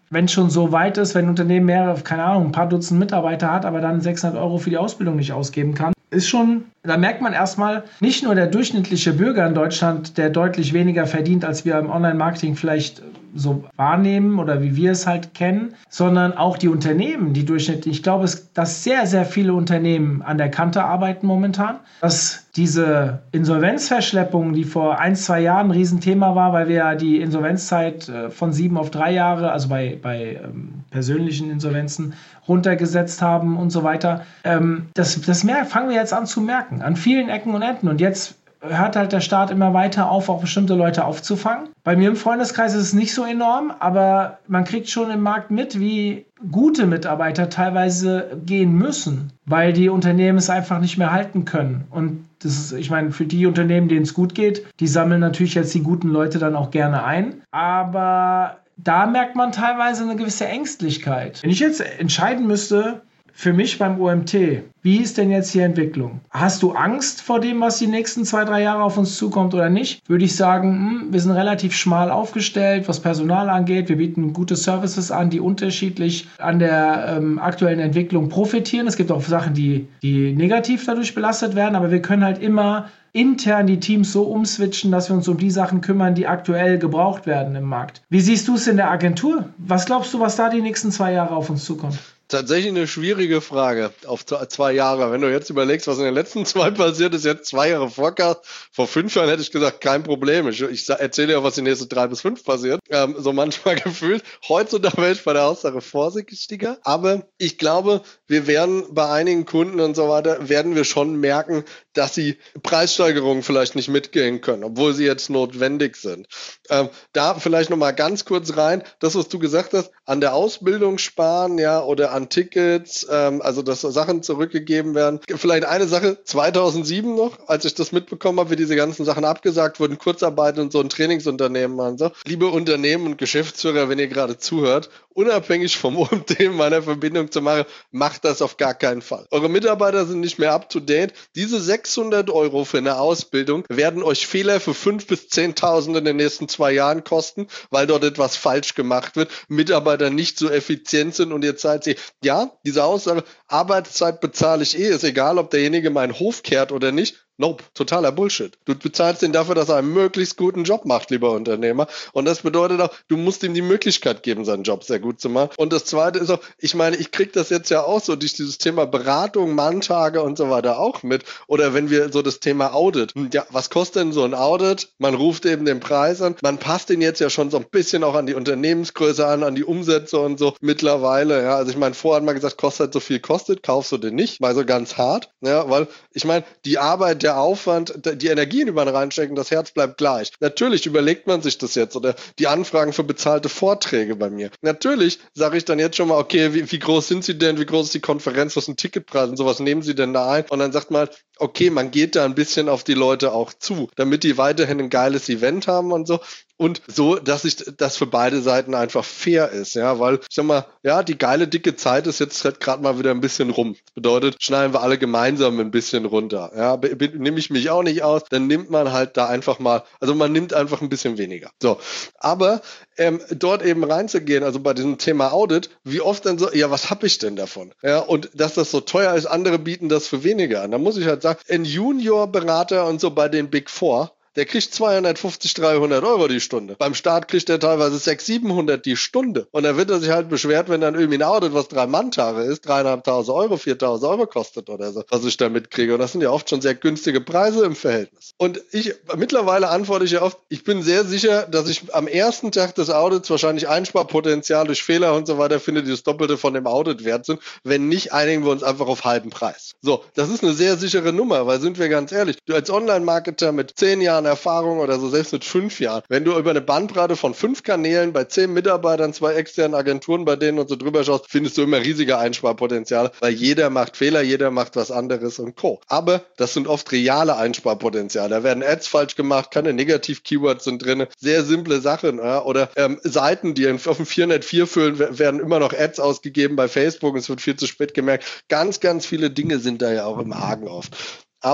wenn es schon so weit ist, wenn ein Unternehmen mehrere, keine Ahnung, ein paar Dutzend Mitarbeiter hat, aber dann sechshundert Euro für die Ausbildung nicht ausgeben kann, ist schon, da merkt man erstmal, nicht nur der durchschnittliche Bürger in Deutschland, der deutlich weniger verdient, als wir im Online-Marketing vielleicht so wahrnehmen oder wie wir es halt kennen, sondern auch die Unternehmen, die durchschnittlich, ich glaube, dass sehr, sehr viele Unternehmen an der Kante arbeiten momentan, dass diese Insolvenzverschleppung, die vor ein, zwei Jahren ein Riesenthema war, weil wir ja die Insolvenzzeit von sieben auf drei Jahre, also bei, bei ähm, persönlichen Insolvenzen, runtergesetzt haben und so weiter. Ähm, das, das mehr, fangen wir jetzt an zu merken, an vielen Ecken und Enden. Und jetzt hört halt der Staat immer weiter auf, auch bestimmte Leute aufzufangen. Bei mir im Freundeskreis ist es nicht so enorm, aber man kriegt schon im Markt mit, wie gute Mitarbeiter teilweise gehen müssen, weil die Unternehmen es einfach nicht mehr halten können. Und das ist, ich meine, für die Unternehmen, denen es gut geht, die sammeln natürlich jetzt die guten Leute dann auch gerne ein. Aber da merkt man teilweise eine gewisse Ängstlichkeit. Wenn ich jetzt entscheiden müsste, für mich beim O M T, wie ist denn jetzt die Entwicklung? Hast du Angst vor dem, was die nächsten zwei, drei Jahre auf uns zukommt oder nicht? Würde ich sagen, hm, wir sind relativ schmal aufgestellt, was Personal angeht. Wir bieten gute Services an, die unterschiedlich an der ähm, aktuellen Entwicklung profitieren. Es gibt auch Sachen, die, die negativ dadurch belastet werden, aber wir können halt immer intern die Teams so umswitchen, dass wir uns um die Sachen kümmern, die aktuell gebraucht werden im Markt. Wie siehst du es in der Agentur? Was glaubst du, was da die nächsten zwei Jahre auf uns zukommt?
Tatsächlich eine schwierige Frage auf zwei Jahre. Wenn du jetzt überlegst, was in den letzten zwei passiert ist, jetzt zwei Jahre Forecast. Vor fünf Jahren hätte ich gesagt, kein Problem. Ich, ich erzähle ja, was die nächsten drei bis fünf passiert. Ähm, so manchmal gefühlt. Heutzutage wäre ich bei der Haussache vorsichtiger. Aber ich glaube, wir werden bei einigen Kunden und so weiter, werden wir schon merken, dass sie Preissteigerungen vielleicht nicht mitgehen können, obwohl sie jetzt notwendig sind. Ähm, da vielleicht nochmal ganz kurz rein, das, was du gesagt hast, an der Ausbildung sparen, ja, oder an Tickets, ähm, also dass Sachen zurückgegeben werden. Vielleicht eine Sache, zweitausendsieben noch, als ich das mitbekommen habe, wie diese ganzen Sachen abgesagt wurden, Kurzarbeit und so ein Trainingsunternehmen waren so. Liebe Unternehmen und Geschäftsführer, wenn ihr gerade zuhört, unabhängig vom O M T meiner Verbindung zu machen, macht das auf gar keinen Fall. Eure Mitarbeiter sind nicht mehr up to date. Diese sechshundert Euro für eine Ausbildung werden euch Fehler für fünf bis zehntausend in den nächsten zwei Jahren kosten, weil dort etwas falsch gemacht wird, Mitarbeiter nicht so effizient sind und ihr zahlt sie. Ja, diese Aussage, Arbeitszeit bezahle ich eh, ist egal, ob derjenige meinen Hof kehrt oder nicht. Nope, totaler Bullshit. Du bezahlst ihn dafür, dass er einen möglichst guten Job macht, lieber Unternehmer. Und das bedeutet auch, du musst ihm die Möglichkeit geben, seinen Job sehr gut zu machen. Und das Zweite ist auch, ich meine, ich kriege das jetzt ja auch so durch dieses Thema Beratung, Manntage und so weiter auch mit. Oder wenn wir so das Thema Audit. Ja, was kostet denn so ein Audit? Man ruft eben den Preis an. Man passt ihn jetzt ja schon so ein bisschen auch an die Unternehmensgröße an, an die Umsätze und so mittlerweile. Ja, also ich meine, vorher hat man gesagt, kostet so viel kostet, kaufst du den nicht. Mal so ganz hart. Ja, weil ich meine, die Arbeit der Aufwand, die Energien, die man reinstecken, das Herz bleibt gleich. Natürlich überlegt man sich das jetzt oder die Anfragen für bezahlte Vorträge bei mir. Natürlich sage ich dann jetzt schon mal, okay, wie, wie groß sind Sie denn, wie groß ist die Konferenz, was sind Ticketpreise und sowas nehmen Sie denn da ein? Und dann sagt man, okay, man geht da ein bisschen auf die Leute auch zu, damit die weiterhin ein geiles Event haben und so. Und so, dass ich das für beide Seiten einfach fair ist, ja, weil ich sag mal, ja, die geile dicke Zeit ist jetzt halt gerade mal wieder ein bisschen rum. Das bedeutet, schneiden wir alle gemeinsam ein bisschen runter. Ja, nehme ich mich auch nicht aus, dann nimmt man halt da einfach mal, also man nimmt einfach ein bisschen weniger. So, aber ähm, dort eben reinzugehen, also bei diesem Thema Audit, wie oft dann so, ja, was habe ich denn davon? Ja, und dass das so teuer ist, andere bieten das für weniger an. Da muss ich halt sagen, ein Junior-Berater und so bei den Big Four, der kriegt zweihundertfünfzig, dreihundert Euro die Stunde. Beim Start kriegt er teilweise sechshundert, siebenhundert die Stunde. Und dann wird er sich halt beschwert, wenn dann irgendwie ein Audit, was drei Manntage ist, dreieinhalbtausend Euro, viertausend Euro kostet oder so, was ich da mitkriege. Und das sind ja oft schon sehr günstige Preise im Verhältnis. Und ich, mittlerweile antworte ich ja oft, ich bin sehr sicher, dass ich am ersten Tag des Audits wahrscheinlich Einsparpotenzial durch Fehler und so weiter finde, die das Doppelte von dem Audit wert sind. Wenn nicht, einigen wir uns einfach auf halben Preis. So, das ist eine sehr sichere Nummer, weil sind wir ganz ehrlich, du als Online-Marketer mit zehn Jahren Erfahrung oder so, selbst mit fünf Jahren, wenn du über eine Bandbreite von fünf Kanälen bei zehn Mitarbeitern, zwei externen Agenturen bei denen und so drüber schaust, findest du immer riesige Einsparpotenziale, weil jeder macht Fehler, jeder macht was anderes und Co. Aber das sind oft reale Einsparpotenziale. Da werden Ads falsch gemacht, keine Negativ-Keywords sind drin, sehr simple Sachen. Ja? Oder ähm, Seiten, die auf dem vierhundertvier füllen, werden immer noch Ads ausgegeben bei Facebook, es wird viel zu spät gemerkt. Ganz, ganz viele Dinge sind da ja auch im Argen oft. Aber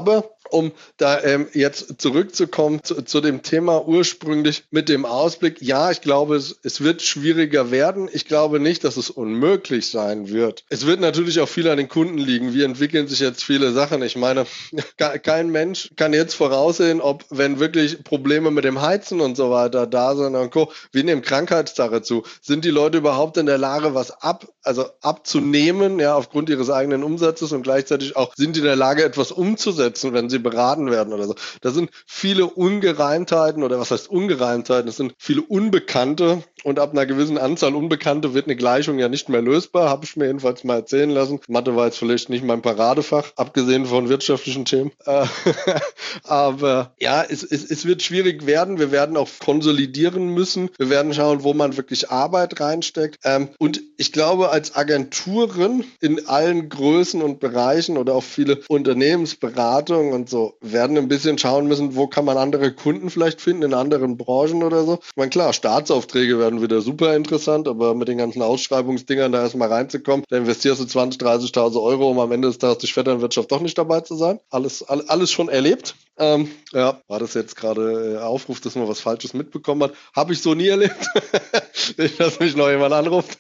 um da ähm, jetzt zurückzukommen zu, zu dem Thema ursprünglich mit dem Ausblick, ja, ich glaube, es, es wird schwieriger werden. Ich glaube nicht, dass es unmöglich sein wird. Es wird natürlich auch viel an den Kunden liegen. Wie entwickeln sich jetzt viele Sachen? Ich meine, kein Mensch kann jetzt voraussehen, ob, wenn wirklich Probleme mit dem Heizen und so weiter da sind und Co., wie nehmen Krankheitstage zu? Sind die Leute überhaupt in der Lage, was ab, also abzunehmen, ja, aufgrund ihres eigenen Umsatzes, und gleichzeitig auch, sind die in der Lage, etwas umzusetzen, wenn sie beraten werden oder so. Da sind viele Ungereimtheiten, oder was heißt Ungereimtheiten? Es sind viele Unbekannte, und ab einer gewissen Anzahl Unbekannte wird eine Gleichung ja nicht mehr lösbar, habe ich mir jedenfalls mal erzählen lassen. Mathe war jetzt vielleicht nicht mein Paradefach, abgesehen von wirtschaftlichen Themen. Aber ja, es, es, es wird schwierig werden. Wir werden auch konsolidieren müssen. Wir werden schauen, wo man wirklich Arbeit reinsteckt. Und ich glaube, als Agenturen in allen Größen und Bereichen oder auch viele Unternehmensberatungen und so werden ein bisschen schauen müssen, wo kann man andere Kunden vielleicht finden in anderen Branchen oder so. Ich meine, klar, Staatsaufträge werden wieder super interessant, aber mit den ganzen Ausschreibungsdingern da erstmal reinzukommen, da investierst du zwanzig, dreißigtausend Euro, um am Ende des Tages durch Vetternwirtschaft doch nicht dabei zu sein. Alles, alles, alles schon erlebt. Ähm, ja, war das jetzt gerade äh, Aufruf, dass man was Falsches mitbekommen hat? Habe ich so nie erlebt. Nicht, dass mich noch jemand anruft.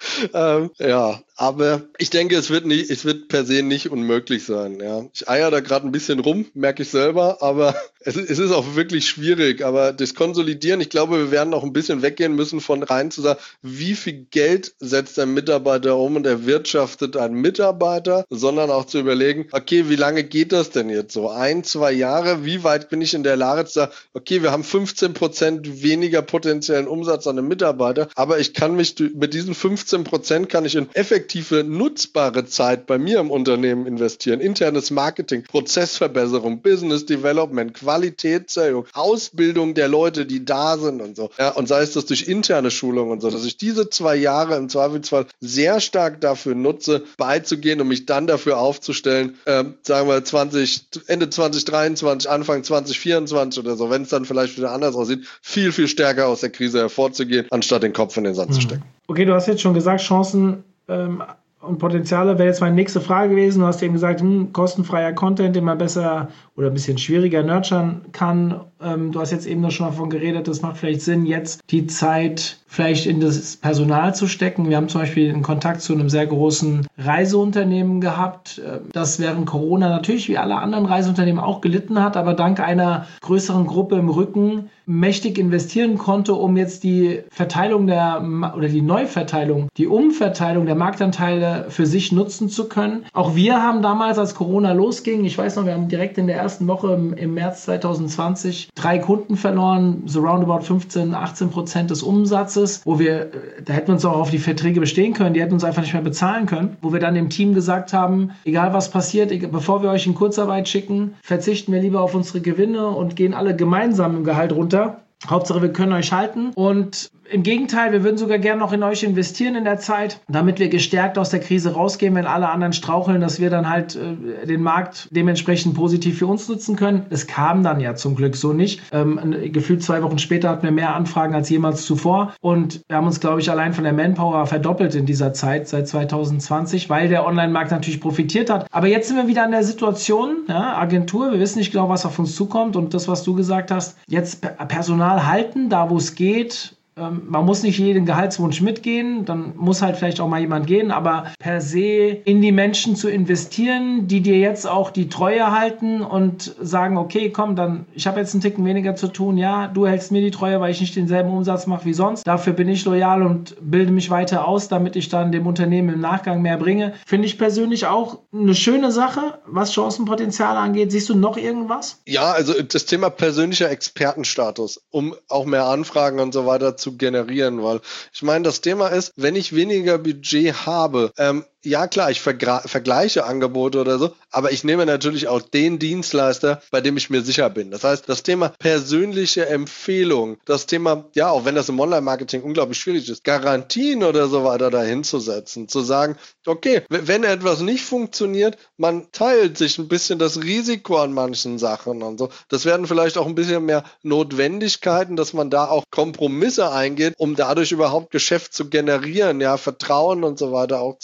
ähm, ja, aber ich denke, es wird nicht, es wird per se nicht unmöglich sein. Ja, ich eier da gerade ein bisschen rum, merke ich selber, aber es, es ist auch wirklich schwierig. Aber das Konsolidieren, ich glaube, wir werden auch ein bisschen weggehen müssen von rein zu sagen, wie viel Geld setzt ein Mitarbeiter um und erwirtschaftet ein Mitarbeiter, sondern auch zu überlegen, okay, wie lange geht das denn jetzt so? Ein, zwei Jahre? Wie weit bin ich in der Lage zu sagen, okay, wir haben fünfzehn Prozent weniger potenziellen Umsatz an einem Mitarbeiter, aber ich kann mich mit diesen fünfzehn Prozent kann ich in effektive, nutzbare Zeit bei mir im Unternehmen investieren. Internes Marketing, Prozessverbesserung, Business Development, Qualitätserhöhung, Ausbildung der Leute, die da sind und so. Ja, und sei es das durch interne Schulung und so, dass ich diese zwei Jahre im Zweifelsfall sehr stark dafür nutze, beizugehen und mich dann dafür aufzustellen, ähm, sagen wir zwanzig, Ende zwanzig dreiundzwanzig, Anfang zwanzig vierundzwanzig oder so, wenn es dann vielleicht wieder anders aussieht, viel, viel stärker aus der Krise hervorzugehen, anstatt den Kopf in den Sand mhm. zu stecken.
Okay, du hast jetzt schon gesagt, Chancen ähm, und Potenziale wäre jetzt meine nächste Frage gewesen. Du hast eben gesagt, hm, kostenfreier Content, den man besser oder ein bisschen schwieriger nurturen kann. Ähm, du hast jetzt eben noch schon davon geredet, das macht vielleicht Sinn, jetzt die Zeit vielleicht in das Personal zu stecken. Wir haben zum Beispiel einen Kontakt zu einem sehr großen Reiseunternehmen gehabt, das während Corona natürlich wie alle anderen Reiseunternehmen auch gelitten hat, aber dank einer größeren Gruppe im Rücken mächtig investieren konnte, um jetzt die Verteilung der oder die Neuverteilung, die Umverteilung der Marktanteile für sich nutzen zu können. Auch wir haben damals, als Corona losging, ich weiß noch, wir haben direkt in der ersten Woche im, im März zwanzig zwanzig drei Kunden verloren, so roundabout fünfzehn, achtzehn Prozent des Umsatzes, wo wir, da hätten wir uns auch auf die Verträge bestehen können, die hätten uns einfach nicht mehr bezahlen können, wo wir dann dem Team gesagt haben, egal was passiert, bevor wir euch in Kurzarbeit schicken, verzichten wir lieber auf unsere Gewinne und gehen alle gemeinsam im Gehalt runter. Hauptsache, wir können euch halten. Und im Gegenteil, wir würden sogar gerne noch in euch investieren in der Zeit, damit wir gestärkt aus der Krise rausgehen, wenn alle anderen straucheln, dass wir dann halt äh, den Markt dementsprechend positiv für uns nutzen können. Es kam dann ja zum Glück so nicht. Ähm, gefühlt zwei Wochen später hatten wir mehr Anfragen als jemals zuvor. Und wir haben uns, glaube ich, allein von der Manpower verdoppelt in dieser Zeit seit zwanzig zwanzig, weil der Online-Markt natürlich profitiert hat. Aber jetzt sind wir wieder an der Situation, ja, Agentur, wir wissen nicht genau, was auf uns zukommt. Und das, was du gesagt hast, jetzt Personal halten, da wo es geht. Man muss nicht jeden Gehaltswunsch mitgehen, dann muss halt vielleicht auch mal jemand gehen, aber per se in die Menschen zu investieren, die dir jetzt auch die Treue halten und sagen, okay, komm, dann, ich habe jetzt einen Ticken weniger zu tun, ja, du hältst mir die Treue, weil ich nicht denselben Umsatz mache wie sonst, dafür bin ich loyal und bilde mich weiter aus, damit ich dann dem Unternehmen im Nachgang mehr bringe. Finde ich persönlich auch eine schöne Sache, was Chancenpotenziale angeht. Siehst du noch irgendwas?
Ja, also das Thema persönlicher Expertenstatus, um auch mehr Anfragen und so weiter zu generieren, weil ich meine, das Thema ist, wenn ich weniger Budget habe, ähm, ja klar, ich vergra- vergleiche Angebote oder so, aber ich nehme natürlich auch den Dienstleister, bei dem ich mir sicher bin. Das heißt, das Thema persönliche Empfehlung, das Thema, ja, auch wenn das im Online-Marketing unglaublich schwierig ist, Garantien oder so weiter dahinzusetzen, zu sagen, okay, wenn etwas nicht funktioniert, man teilt sich ein bisschen das Risiko an manchen Sachen und so. Das werden vielleicht auch ein bisschen mehr Notwendigkeiten, dass man da auch Kompromisse eingeht, um dadurch überhaupt Geschäft zu generieren, ja, Vertrauen und so weiter auch zu erzeugen.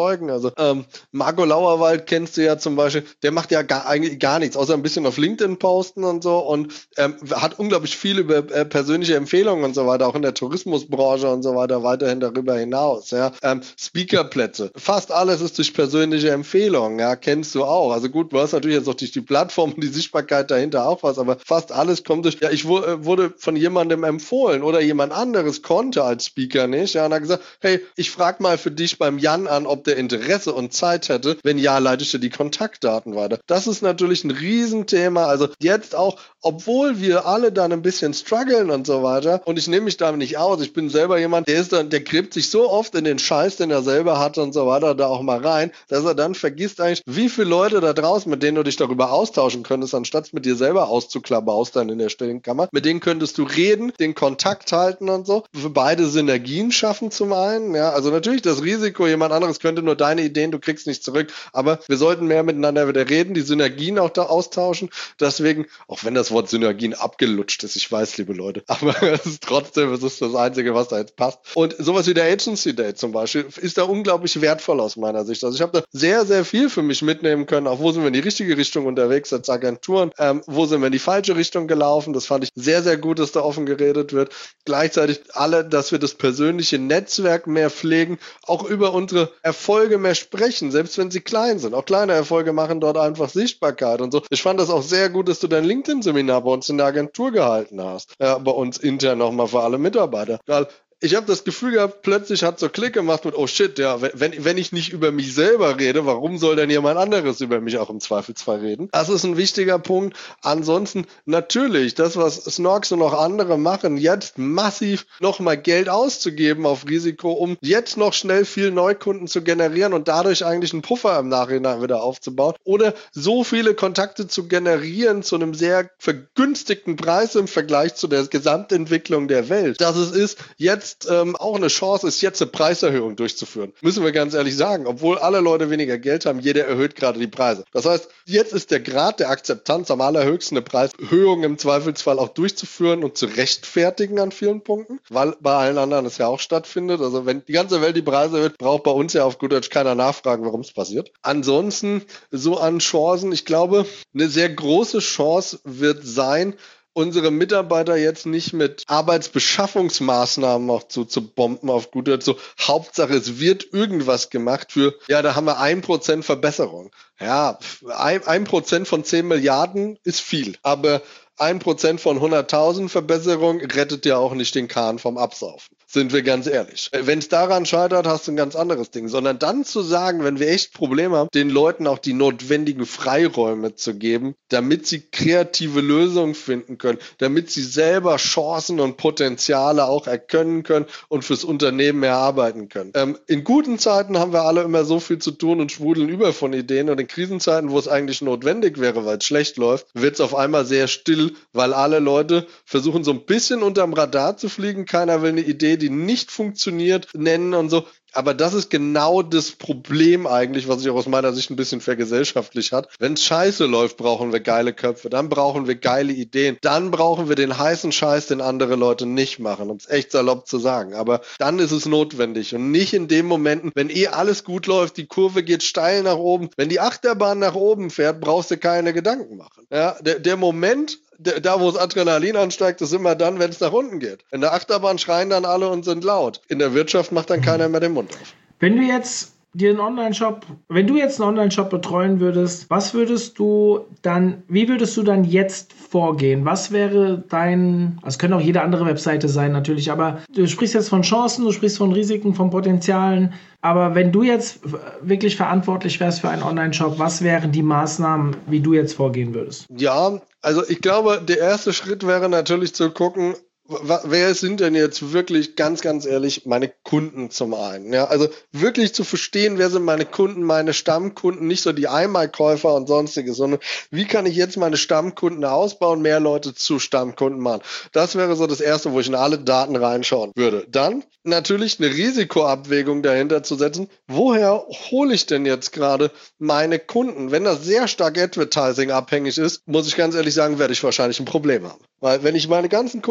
überzeugen. Also ähm, Marco Lauerwald kennst du ja zum Beispiel, der macht ja gar, eigentlich gar nichts, außer ein bisschen auf LinkedIn posten und so und ähm, hat unglaublich viel über äh, persönliche Empfehlungen und so weiter, auch in der Tourismusbranche und so weiter, weiterhin darüber hinaus. Ja. Ähm, Speakerplätze, fast alles ist durch persönliche Empfehlungen, ja, kennst du auch. Also gut, du hast natürlich jetzt auch durch die Plattform und die Sichtbarkeit dahinter auch was, aber fast alles kommt durch, ja, ich wu- wurde von jemandem empfohlen oder jemand anderes konnte als Speaker nicht, ja, und hat gesagt, hey, ich frage mal für dich beim Jan an, ob der Interesse und Zeit hätte, wenn ja, leite ich dir die Kontaktdaten weiter. Das ist natürlich ein Riesenthema, also jetzt auch, obwohl wir alle dann ein bisschen strugglen und so weiter, und ich nehme mich da nicht aus, ich bin selber jemand, der ist dann, der gräbt sich so oft in den Scheiß, den er selber hat und so weiter, da auch mal rein, dass er dann vergisst eigentlich, wie viele Leute da draußen, mit denen du dich darüber austauschen könntest, anstatt mit dir selber auszuklabaustern in der stillen Kammer, mit denen könntest du reden, den Kontakt halten und so, für beide Synergien schaffen zum einen, ja, also natürlich das Risiko, jemand anderes könnte nur deine Ideen, du kriegst nicht zurück, aber wir sollten mehr miteinander wieder reden, die Synergien auch da austauschen, deswegen, auch wenn das Wort Synergien abgelutscht ist, ich weiß, liebe Leute, aber es ist trotzdem, es ist das Einzige, was da jetzt passt. Und sowas wie der Agency Day zum Beispiel ist da unglaublich wertvoll aus meiner Sicht. Also ich habe da sehr, sehr viel für mich mitnehmen können, auch wo sind wir in die richtige Richtung unterwegs als Agenturen, ähm, wo sind wir in die falsche Richtung gelaufen, das fand ich sehr, sehr gut, dass da offen geredet wird. Gleichzeitig alle, dass wir das persönliche Netzwerk mehr pflegen, auch über unsere Erfolge mehr sprechen, selbst wenn sie klein sind. Auch kleine Erfolge machen dort einfach Sichtbarkeit und so. Ich fand das auch sehr gut, dass du dein LinkedIn-Seminar bei uns in der Agentur gehalten hast. Ja, bei uns intern nochmal für alle Mitarbeiter. Weil ich habe das Gefühl gehabt, plötzlich hat so Klick gemacht mit, oh shit, ja, wenn, wenn ich nicht über mich selber rede, warum soll denn jemand anderes über mich auch im Zweifelsfall reden? Das ist ein wichtiger Punkt. Ansonsten natürlich, das, was Snorks und auch andere machen, jetzt massiv nochmal Geld auszugeben auf Risiko, um jetzt noch schnell viel Neukunden zu generieren und dadurch eigentlich einen Puffer im Nachhinein wieder aufzubauen oder so viele Kontakte zu generieren zu einem sehr vergünstigten Preis im Vergleich zu der Gesamtentwicklung der Welt, dass es ist, jetzt Ähm, auch eine Chance ist, jetzt eine Preiserhöhung durchzuführen. Müssen wir ganz ehrlich sagen. Obwohl alle Leute weniger Geld haben, jeder erhöht gerade die Preise. Das heißt, jetzt ist der Grad der Akzeptanz am allerhöchsten, eine Preiserhöhung im Zweifelsfall auch durchzuführen und zu rechtfertigen an vielen Punkten, weil bei allen anderen es ja auch stattfindet. Also wenn die ganze Welt die Preise erhöht, braucht bei uns ja auf gut Deutsch keiner nachfragen, warum es passiert. Ansonsten so an Chancen, ich glaube, eine sehr große Chance wird sein, unsere Mitarbeiter jetzt nicht mit Arbeitsbeschaffungsmaßnahmen auch zu, zu bomben auf gut Deutsch. So, Hauptsache, es wird irgendwas gemacht für, ja, da haben wir ein Prozent Verbesserung. Ja, ein, ein Prozent von zehn Milliarden ist viel, aber ein Prozent von hunderttausend Verbesserung rettet ja auch nicht den Kahn vom Absaufen. Sind wir ganz ehrlich. Wenn es daran scheitert, hast du ein ganz anderes Ding. Sondern dann zu sagen, wenn wir echt Probleme haben, den Leuten auch die notwendigen Freiräume zu geben, damit sie kreative Lösungen finden können, damit sie selber Chancen und Potenziale auch erkennen können und fürs Unternehmen mehr arbeiten können. Ähm, in guten Zeiten haben wir alle immer so viel zu tun und schwudeln über von Ideen und in Krisenzeiten, wo es eigentlich notwendig wäre, weil es schlecht läuft, wird es auf einmal sehr still, weil alle Leute versuchen so ein bisschen unterm Radar zu fliegen. Keiner will eine Idee, die nicht funktioniert, nennen und so. Aber das ist genau das Problem eigentlich, was sich auch aus meiner Sicht ein bisschen vergesellschaftlich hat. Wenn es scheiße läuft, brauchen wir geile Köpfe, dann brauchen wir geile Ideen, dann brauchen wir den heißen Scheiß, den andere Leute nicht machen, um es echt salopp zu sagen. Aber dann ist es notwendig und nicht in den Momenten, wenn eh alles gut läuft, die Kurve geht steil nach oben. Wenn die Achterbahn nach oben fährt, brauchst du keine Gedanken machen. Ja, der, der Moment, da wo das Adrenalin ansteigt, ist immer dann, wenn es nach unten geht. In der Achterbahn schreien dann alle und sind laut. In der Wirtschaft macht dann keiner mehr den Mund auf.
Wenn du jetzt dir einen Online-Shop, wenn du jetzt einen Online-Shop betreuen würdest, was würdest du dann, wie würdest du dann jetzt vorgehen? Was wäre dein, also es könnte auch jede andere Webseite sein natürlich, aber du sprichst jetzt von Chancen, du sprichst von Risiken, von Potenzialen, aber wenn du jetzt wirklich verantwortlich wärst für einen Online-Shop, was wären die Maßnahmen, wie du jetzt vorgehen würdest?
Ja, also ich glaube, der erste Schritt wäre natürlich zu gucken, wer sind denn jetzt wirklich, ganz, ganz ehrlich, meine Kunden zum einen? Ja, also wirklich zu verstehen, wer sind meine Kunden, meine Stammkunden, nicht so die Einmalkäufer und sonstiges, sondern wie kann ich jetzt meine Stammkunden ausbauen, mehr Leute zu Stammkunden machen? Das wäre so das Erste, wo ich in alle Daten reinschauen würde. Dann natürlich eine Risikoabwägung dahinter zu setzen. Woher hole ich denn jetzt gerade meine Kunden? Wenn das sehr stark Advertising abhängig ist, muss ich ganz ehrlich sagen, werde ich wahrscheinlich ein Problem haben. Weil wenn ich meine ganzen Kunden nur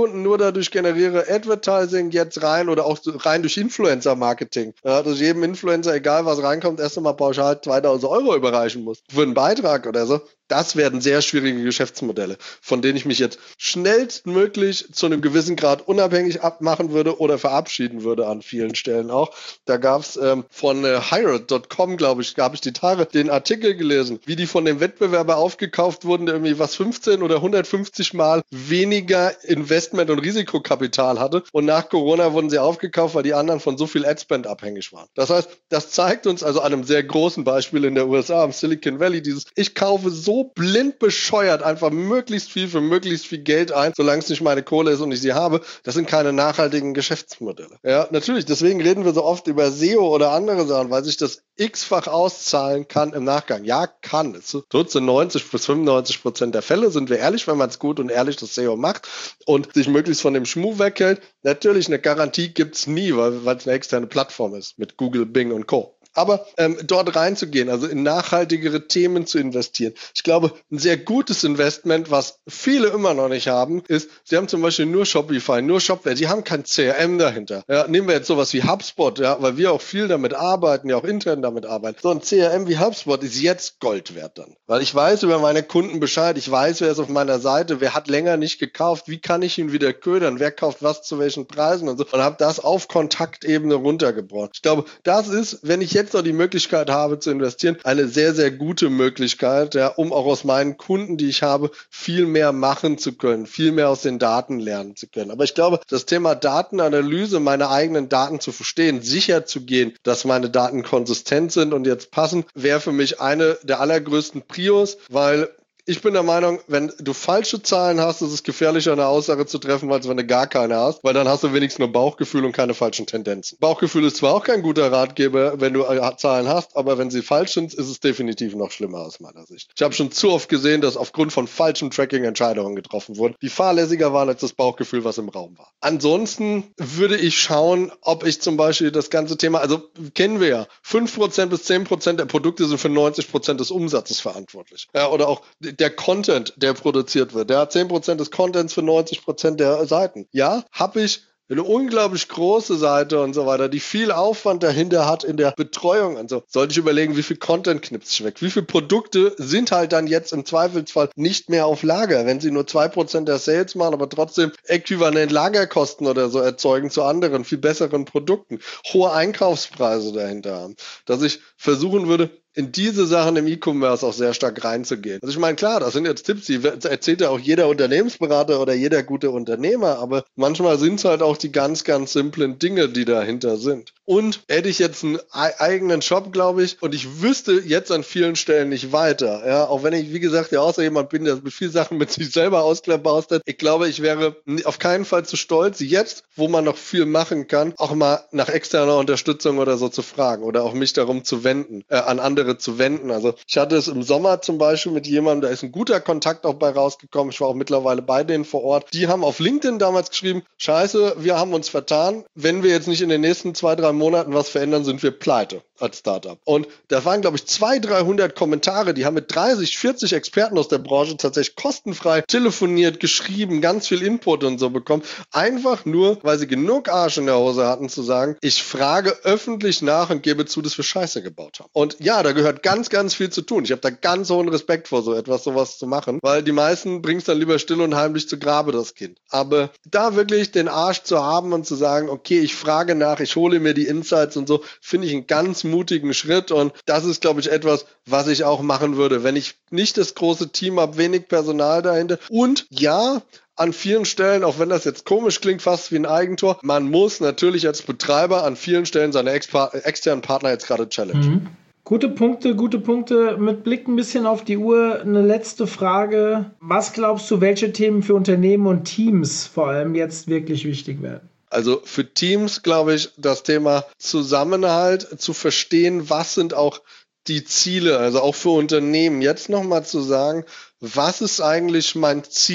dadurch generiere Advertising jetzt rein oder auch rein durch Influencer-Marketing. Ja, dass jedem Influencer, egal was reinkommt, erst einmal pauschal zweitausend Euro überreichen muss für einen Beitrag oder so. Das werden sehr schwierige Geschäftsmodelle, von denen ich mich jetzt schnellstmöglich zu einem gewissen Grad unabhängig abmachen würde oder verabschieden würde an vielen Stellen auch. Da gab es ähm, von äh, Hired Punkt com, glaube ich, habe ich die Tage den Artikel gelesen, wie die von dem Wettbewerber aufgekauft wurden, der irgendwie was fünfzehn oder hundertfünfzig Mal weniger Investment- und Risikokapital hatte. Und nach Corona wurden sie aufgekauft, weil die anderen von so viel Adspend abhängig waren. Das heißt, das zeigt uns also an einem sehr großen Beispiel in der U S A, am Silicon Valley, dieses, ich kaufe so blind bescheuert einfach möglichst viel für möglichst viel Geld ein, solange es nicht meine Kohle ist und ich sie habe. Das sind keine nachhaltigen Geschäftsmodelle. Ja, natürlich, deswegen reden wir so oft über S E O oder andere Sachen, weil sich das x-fach auszahlen kann im Nachgang. Ja, kann. Es tut zu neunzig bis fünfundneunzig Prozent der Fälle, sind wir ehrlich, wenn man es gut und ehrlich das S E O macht und sich möglichst von dem Schmuh weghält. Natürlich, eine Garantie gibt's nie, weil weil es eine externe Plattform ist mit Google, Bing und Co. Aber ähm, dort reinzugehen, also in nachhaltigere Themen zu investieren. Ich glaube, ein sehr gutes Investment, was viele immer noch nicht haben, ist, sie haben zum Beispiel nur Shopify, nur Shopware, sie haben kein C R M dahinter. Ja, nehmen wir jetzt sowas wie HubSpot, ja, weil wir auch viel damit arbeiten, ja auch intern damit arbeiten. So ein C R M wie HubSpot ist jetzt Gold wert dann. Weil ich weiß über meine Kunden Bescheid, ich weiß, wer ist auf meiner Seite, wer hat länger nicht gekauft, wie kann ich ihn wieder ködern, wer kauft was zu welchen Preisen und so. Und habe das auf Kontaktebene runtergebrochen. Ich glaube, das ist, wenn ich jetzt jetzt noch die Möglichkeit habe zu investieren, eine sehr, sehr gute Möglichkeit, ja, um auch aus meinen Kunden, die ich habe, viel mehr machen zu können, viel mehr aus den Daten lernen zu können. Aber ich glaube, das Thema Datenanalyse, meine eigenen Daten zu verstehen, sicher zu gehen, dass meine Daten konsistent sind und jetzt passen, wäre für mich eine der allergrößten Prios, weil ich bin der Meinung, wenn du falsche Zahlen hast, ist es gefährlicher, eine Aussage zu treffen, als wenn du gar keine hast, weil dann hast du wenigstens nur Bauchgefühl und keine falschen Tendenzen. Bauchgefühl ist zwar auch kein guter Ratgeber, wenn du Zahlen hast, aber wenn sie falsch sind, ist es definitiv noch schlimmer aus meiner Sicht. Ich habe schon zu oft gesehen, dass aufgrund von falschen Tracking Entscheidungen getroffen wurden, die fahrlässiger waren als das Bauchgefühl, was im Raum war. Ansonsten würde ich schauen, ob ich zum Beispiel das ganze Thema, also kennen wir ja, fünf Prozent bis zehn Prozent der Produkte sind für neunzig Prozent des Umsatzes verantwortlich. Ja, oder auch der Content, der produziert wird. Der hat zehn Prozent des Contents für neunzig Prozent der Seiten. Ja, habe ich eine unglaublich große Seite und so weiter, die viel Aufwand dahinter hat in der Betreuung und so. Sollte ich überlegen, wie viel Content knipst sich weg? Wie viele Produkte sind halt dann jetzt im Zweifelsfall nicht mehr auf Lager, wenn sie nur zwei Prozent der Sales machen, aber trotzdem äquivalent Lagerkosten oder so erzeugen zu anderen, viel besseren Produkten, hohe Einkaufspreise dahinter haben. Dass ich versuchen würde, in diese Sachen im E-Commerce auch sehr stark reinzugehen. Also ich meine, klar, das sind jetzt Tipps, die erzählt ja auch jeder Unternehmensberater oder jeder gute Unternehmer, aber manchmal sind es halt auch die ganz, ganz simplen Dinge, die dahinter sind. Und hätte ich jetzt einen eigenen Shop, glaube ich, und ich wüsste jetzt an vielen Stellen nicht weiter, ja, auch wenn ich, wie gesagt, ja außer jemand bin, der mit vielen Sachen mit sich selber ausklappbaust hat, ich glaube, ich wäre auf keinen Fall zu stolz, jetzt, wo man noch viel machen kann, auch mal nach externer Unterstützung oder so zu fragen oder auch mich darum zu wenden, äh, an andere zu wenden. Also ich hatte es im Sommer zum Beispiel mit jemandem, da ist ein guter Kontakt auch bei rausgekommen. Ich war auch mittlerweile bei denen vor Ort. Die haben auf LinkedIn damals geschrieben, scheiße, wir haben uns vertan. Wenn wir jetzt nicht in den nächsten zwei, drei Monaten was verändern, sind wir pleite als Startup. Und da waren, glaube ich, zweihundert, dreihundert Kommentare. Die haben mit dreißig, vierzig Experten aus der Branche tatsächlich kostenfrei telefoniert, geschrieben, ganz viel Input und so bekommen. Einfach nur, weil sie genug Arsch in der Hose hatten, zu sagen, ich frage öffentlich nach und gebe zu, dass wir Scheiße gebaut haben. Und ja, da gehört ganz, ganz viel zu tun. Ich habe da ganz hohen Respekt vor, so etwas, sowas zu machen, weil die meisten bringen es dann lieber still und heimlich zu Grabe, das Kind. Aber da wirklich den Arsch zu haben und zu sagen, okay, ich frage nach, ich hole mir die Insights und so, finde ich einen ganz mutigen Schritt und das ist, glaube ich, etwas, was ich auch machen würde, wenn ich nicht das große Team habe, wenig Personal dahinter und ja, an vielen Stellen, auch wenn das jetzt komisch klingt, fast wie ein Eigentor, man muss natürlich als Betreiber an vielen Stellen seine Expa- externen Partner jetzt gerade challengen.
Mhm. Gute Punkte, gute Punkte. Mit Blick ein bisschen auf die Uhr, eine letzte Frage. Was glaubst du, welche Themen für Unternehmen und Teams vor allem jetzt wirklich wichtig werden?
Also für Teams, glaube ich, das Thema Zusammenhalt, zu verstehen, was sind auch die Ziele, also auch für Unternehmen, jetzt nochmal zu sagen, was ist eigentlich mein Ziel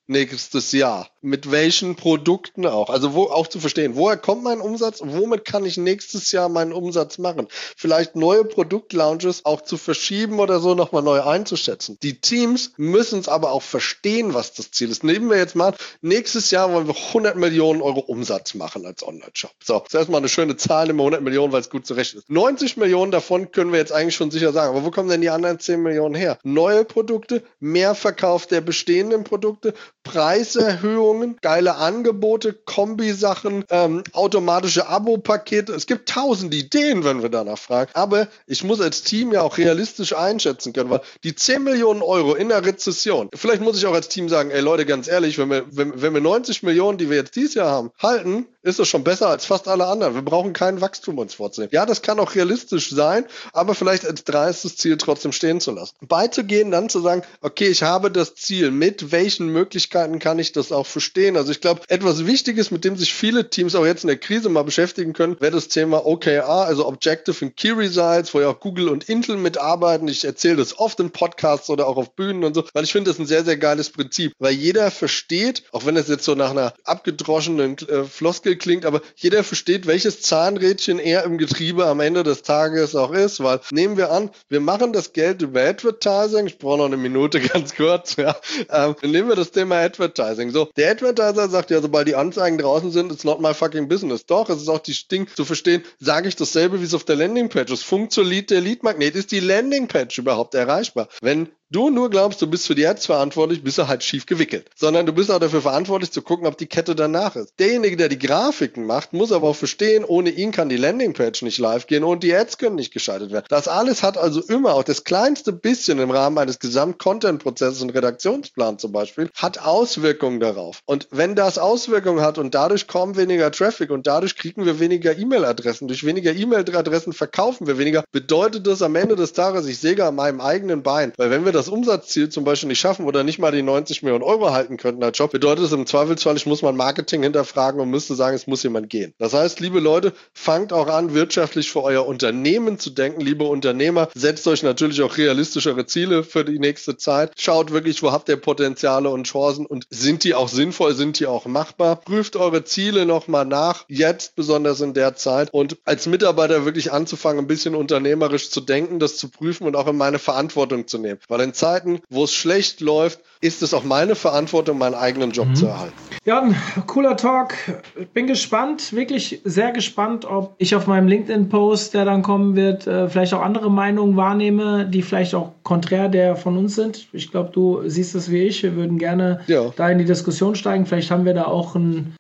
nächstes Jahr? Mit welchen Produkten auch? Also wo auch zu verstehen, woher kommt mein Umsatz und womit kann ich nächstes Jahr meinen Umsatz machen? Vielleicht neue Produktlaunches auch zu verschieben oder so nochmal neu einzuschätzen. Die Teams müssen es aber auch verstehen, was das Ziel ist. Nehmen wir jetzt mal, nächstes Jahr wollen wir hundert Millionen Euro Umsatz machen als Online-Shop. So, das ist erstmal eine schöne Zahl, nehmen wir hundert Millionen, weil es gut zurecht ist. neunzig Millionen davon können wir jetzt eigentlich schon sicher sagen. Aber wo kommen denn die anderen zehn Millionen her? Neue Produkte, mehr Verkauf der bestehenden Produkte, Preiserhöhungen, geile Angebote, Kombisachen, ähm, automatische Abo-Pakete. Es gibt tausend Ideen, wenn wir danach fragen. Aber ich muss als Team ja auch realistisch einschätzen können, weil die zehn Millionen Euro in der Rezession, vielleicht muss ich auch als Team sagen, ey Leute, ganz ehrlich, wenn wir, wenn, wenn wir neunzig Millionen, die wir jetzt dieses Jahr haben, halten, ist das schon besser als fast alle anderen. Wir brauchen kein Wachstum uns vorzunehmen. Ja, das kann auch realistisch sein, aber vielleicht als dreistes Ziel trotzdem stehen zu lassen. Beizugehen, dann zu sagen, okay, ich habe das Ziel, mit welchen Möglichkeiten kann ich das auch verstehen? Also ich glaube, etwas Wichtiges, mit dem sich viele Teams auch jetzt in der Krise mal beschäftigen können, wäre das Thema O K R, also Objective and Key Results, wo ja auch Google und Intel mitarbeiten. Ich erzähle das oft in Podcasts oder auch auf Bühnen und so, weil ich finde, das ist ein sehr, sehr geiles Prinzip, weil jeder versteht, auch wenn es jetzt so nach einer abgedroschenen äh, Floskel klingt, aber jeder versteht, welches Zahnrädchen er im Getriebe am Ende des Tages auch ist, weil nehmen wir an, wir machen das Geld über Advertising, ich brauche noch eine Minute ganz kurz, ja, ähm, nehmen wir das Thema Advertising. So, der Advertiser sagt ja, sobald die Anzeigen draußen sind, it's not my fucking business. Doch, es ist auch die Ding zu verstehen, sage ich dasselbe, wie es auf der Landingpage ist. Funktioniert der Lead-Magnet? Ist die Landingpage überhaupt erreichbar? Wenn du nur glaubst, du bist für die Ads verantwortlich, bist du halt schief gewickelt. Sondern du bist auch dafür verantwortlich zu gucken, ob die Kette danach ist. Derjenige, der die Grafiken macht, muss aber auch verstehen, ohne ihn kann die Landingpage nicht live gehen und die Ads können nicht geschaltet werden. Das alles hat also immer, auch das kleinste bisschen im Rahmen eines Gesamt-Content-Prozesses und Redaktionsplans zum Beispiel, hat Auswirkungen darauf. Und wenn das Auswirkungen hat und dadurch kommen weniger Traffic und dadurch kriegen wir weniger E-Mail-Adressen, durch weniger E-Mail-Adressen verkaufen wir weniger, bedeutet das am Ende des Tages, ich säge an meinem eigenen Bein. Weil wenn wir das das Umsatzziel zum Beispiel nicht schaffen oder nicht mal die neunzig Millionen Euro halten könnten als Job, bedeutet es im Zweifelsfall, ich muss mein Marketing hinterfragen und müsste sagen, es muss jemand gehen. Das heißt, liebe Leute, fangt auch an, wirtschaftlich für euer Unternehmen zu denken. Liebe Unternehmer, setzt euch natürlich auch realistischere Ziele für die nächste Zeit. Schaut wirklich, wo habt ihr Potenziale und Chancen und sind die auch sinnvoll, sind die auch machbar? Prüft eure Ziele nochmal nach, jetzt besonders in der Zeit und als Mitarbeiter wirklich anzufangen, ein bisschen unternehmerisch zu denken, das zu prüfen und auch in meine Verantwortung zu nehmen. Weil in Zeiten, wo es schlecht läuft, ist es auch meine Verantwortung, meinen eigenen Job mhm. zu erhalten.
Ja, ein cooler Talk. Bin gespannt, wirklich sehr gespannt, ob ich auf meinem LinkedIn-Post, der dann kommen wird, vielleicht auch andere Meinungen wahrnehme, die vielleicht auch konträr der von uns sind. Ich glaube, du siehst es wie ich. Wir würden gerne ja. da in die Diskussion steigen. Vielleicht haben wir da auch einen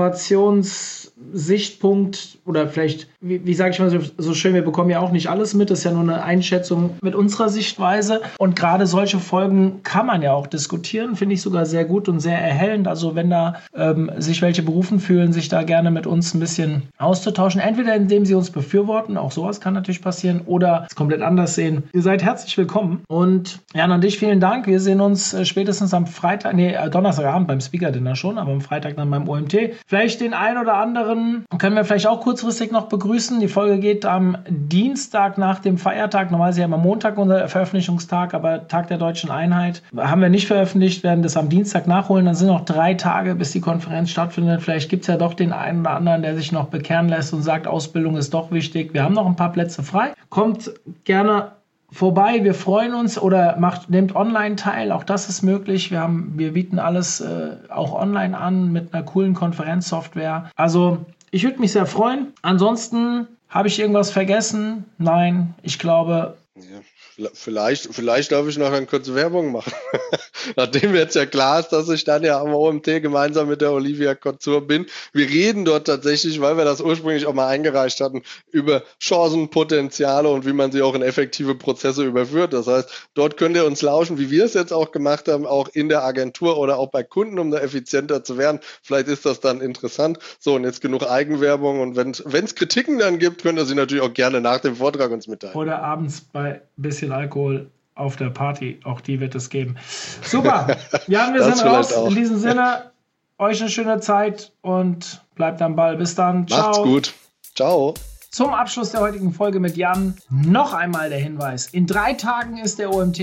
Informationssichtpunkt oder vielleicht, wie, wie sage ich mal so, so schön, wir bekommen ja auch nicht alles mit. Das ist ja nur eine Einschätzung mit unserer Sichtweise. Und gerade solche Folgen kann man ja auch diskutieren. Finde ich sogar sehr gut und sehr erhellend. Also wenn da ähm, sich welche berufen fühlen, sich da gerne mit uns ein bisschen auszutauschen. Entweder indem sie uns befürworten, auch sowas kann natürlich passieren, oder es komplett anders sehen. Ihr seid herzlich willkommen. Und Jan, an dich vielen Dank. Wir sehen uns äh, spätestens am Freitag, nee, äh, Donnerstagabend beim Speaker-Dinner schon, aber am Freitag dann beim O M T. Vielleicht den einen oder anderen können wir vielleicht auch kurzfristig noch begrüßen. Die Folge geht am Dienstag nach dem Feiertag. Normalerweise ist ja immer Montag unser Veröffentlichungstag, aber Tag der Deutschen Einheit haben wir nicht veröffentlicht, werden das am Dienstag nachholen. Dann sind noch drei Tage, bis die Konferenz stattfindet. Vielleicht gibt es ja doch den einen oder anderen, der sich noch bekehren lässt und sagt, Ausbildung ist doch wichtig. Wir haben noch ein paar Plätze frei. Kommt gerne vorbei, wir freuen uns oder macht, nehmt online teil, auch das ist möglich. Wir haben, wir bieten alles äh, auch online an mit einer coolen Konferenzsoftware. Also ich würde mich sehr freuen. Ansonsten habe ich irgendwas vergessen? Nein, ich glaube...
Ja. Vielleicht, vielleicht darf ich noch eine kurze Werbung machen. Nachdem jetzt ja klar ist, dass ich dann ja am O M T gemeinsam mit der Olivia Couture bin. Wir reden dort tatsächlich, weil wir das ursprünglich auch mal eingereicht hatten, über Chancen, Potenziale und wie man sie auch in effektive Prozesse überführt. Das heißt, dort könnt ihr uns lauschen, wie wir es jetzt auch gemacht haben, auch in der Agentur oder auch bei Kunden, um da effizienter zu werden. Vielleicht ist das dann interessant. So, und jetzt genug Eigenwerbung. Und wenn es Kritiken dann gibt, könnt ihr sie natürlich auch gerne nach dem Vortrag uns mitteilen.
Oder abends bei bisschen Alkohol auf der Party. Auch die wird es geben. Super. Ja, wir sind raus. Auch. In diesem Sinne, euch eine schöne Zeit und bleibt am Ball. Bis dann. Ciao.
Macht's gut. Ciao.
Zum Abschluss der heutigen Folge mit Jan noch einmal der Hinweis. In drei Tagen ist der O M T.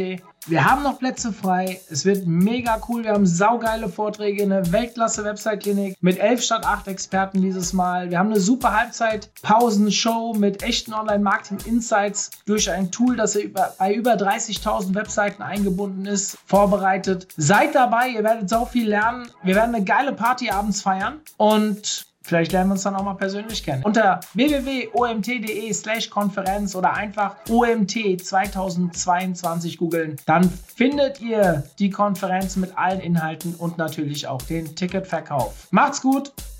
Wir haben noch Plätze frei. Es wird mega cool. Wir haben saugeile Vorträge, eine Weltklasse-Website-Klinik mit elf statt acht Experten dieses Mal. Wir haben eine super Halbzeit-Pausenshow mit echten Online-Marketing-Insights durch ein Tool, das über, bei über dreißigtausend Webseiten eingebunden ist, vorbereitet. Seid dabei, ihr werdet so viel lernen. Wir werden eine geile Party abends feiern und vielleicht lernen wir uns dann auch mal persönlich kennen. Unter w w w punkt o m t punkt d e slash Konferenz oder einfach O M T zweitausendzweiundzwanzig googeln. Dann findet ihr die Konferenz mit allen Inhalten und natürlich auch den Ticketverkauf. Macht's gut!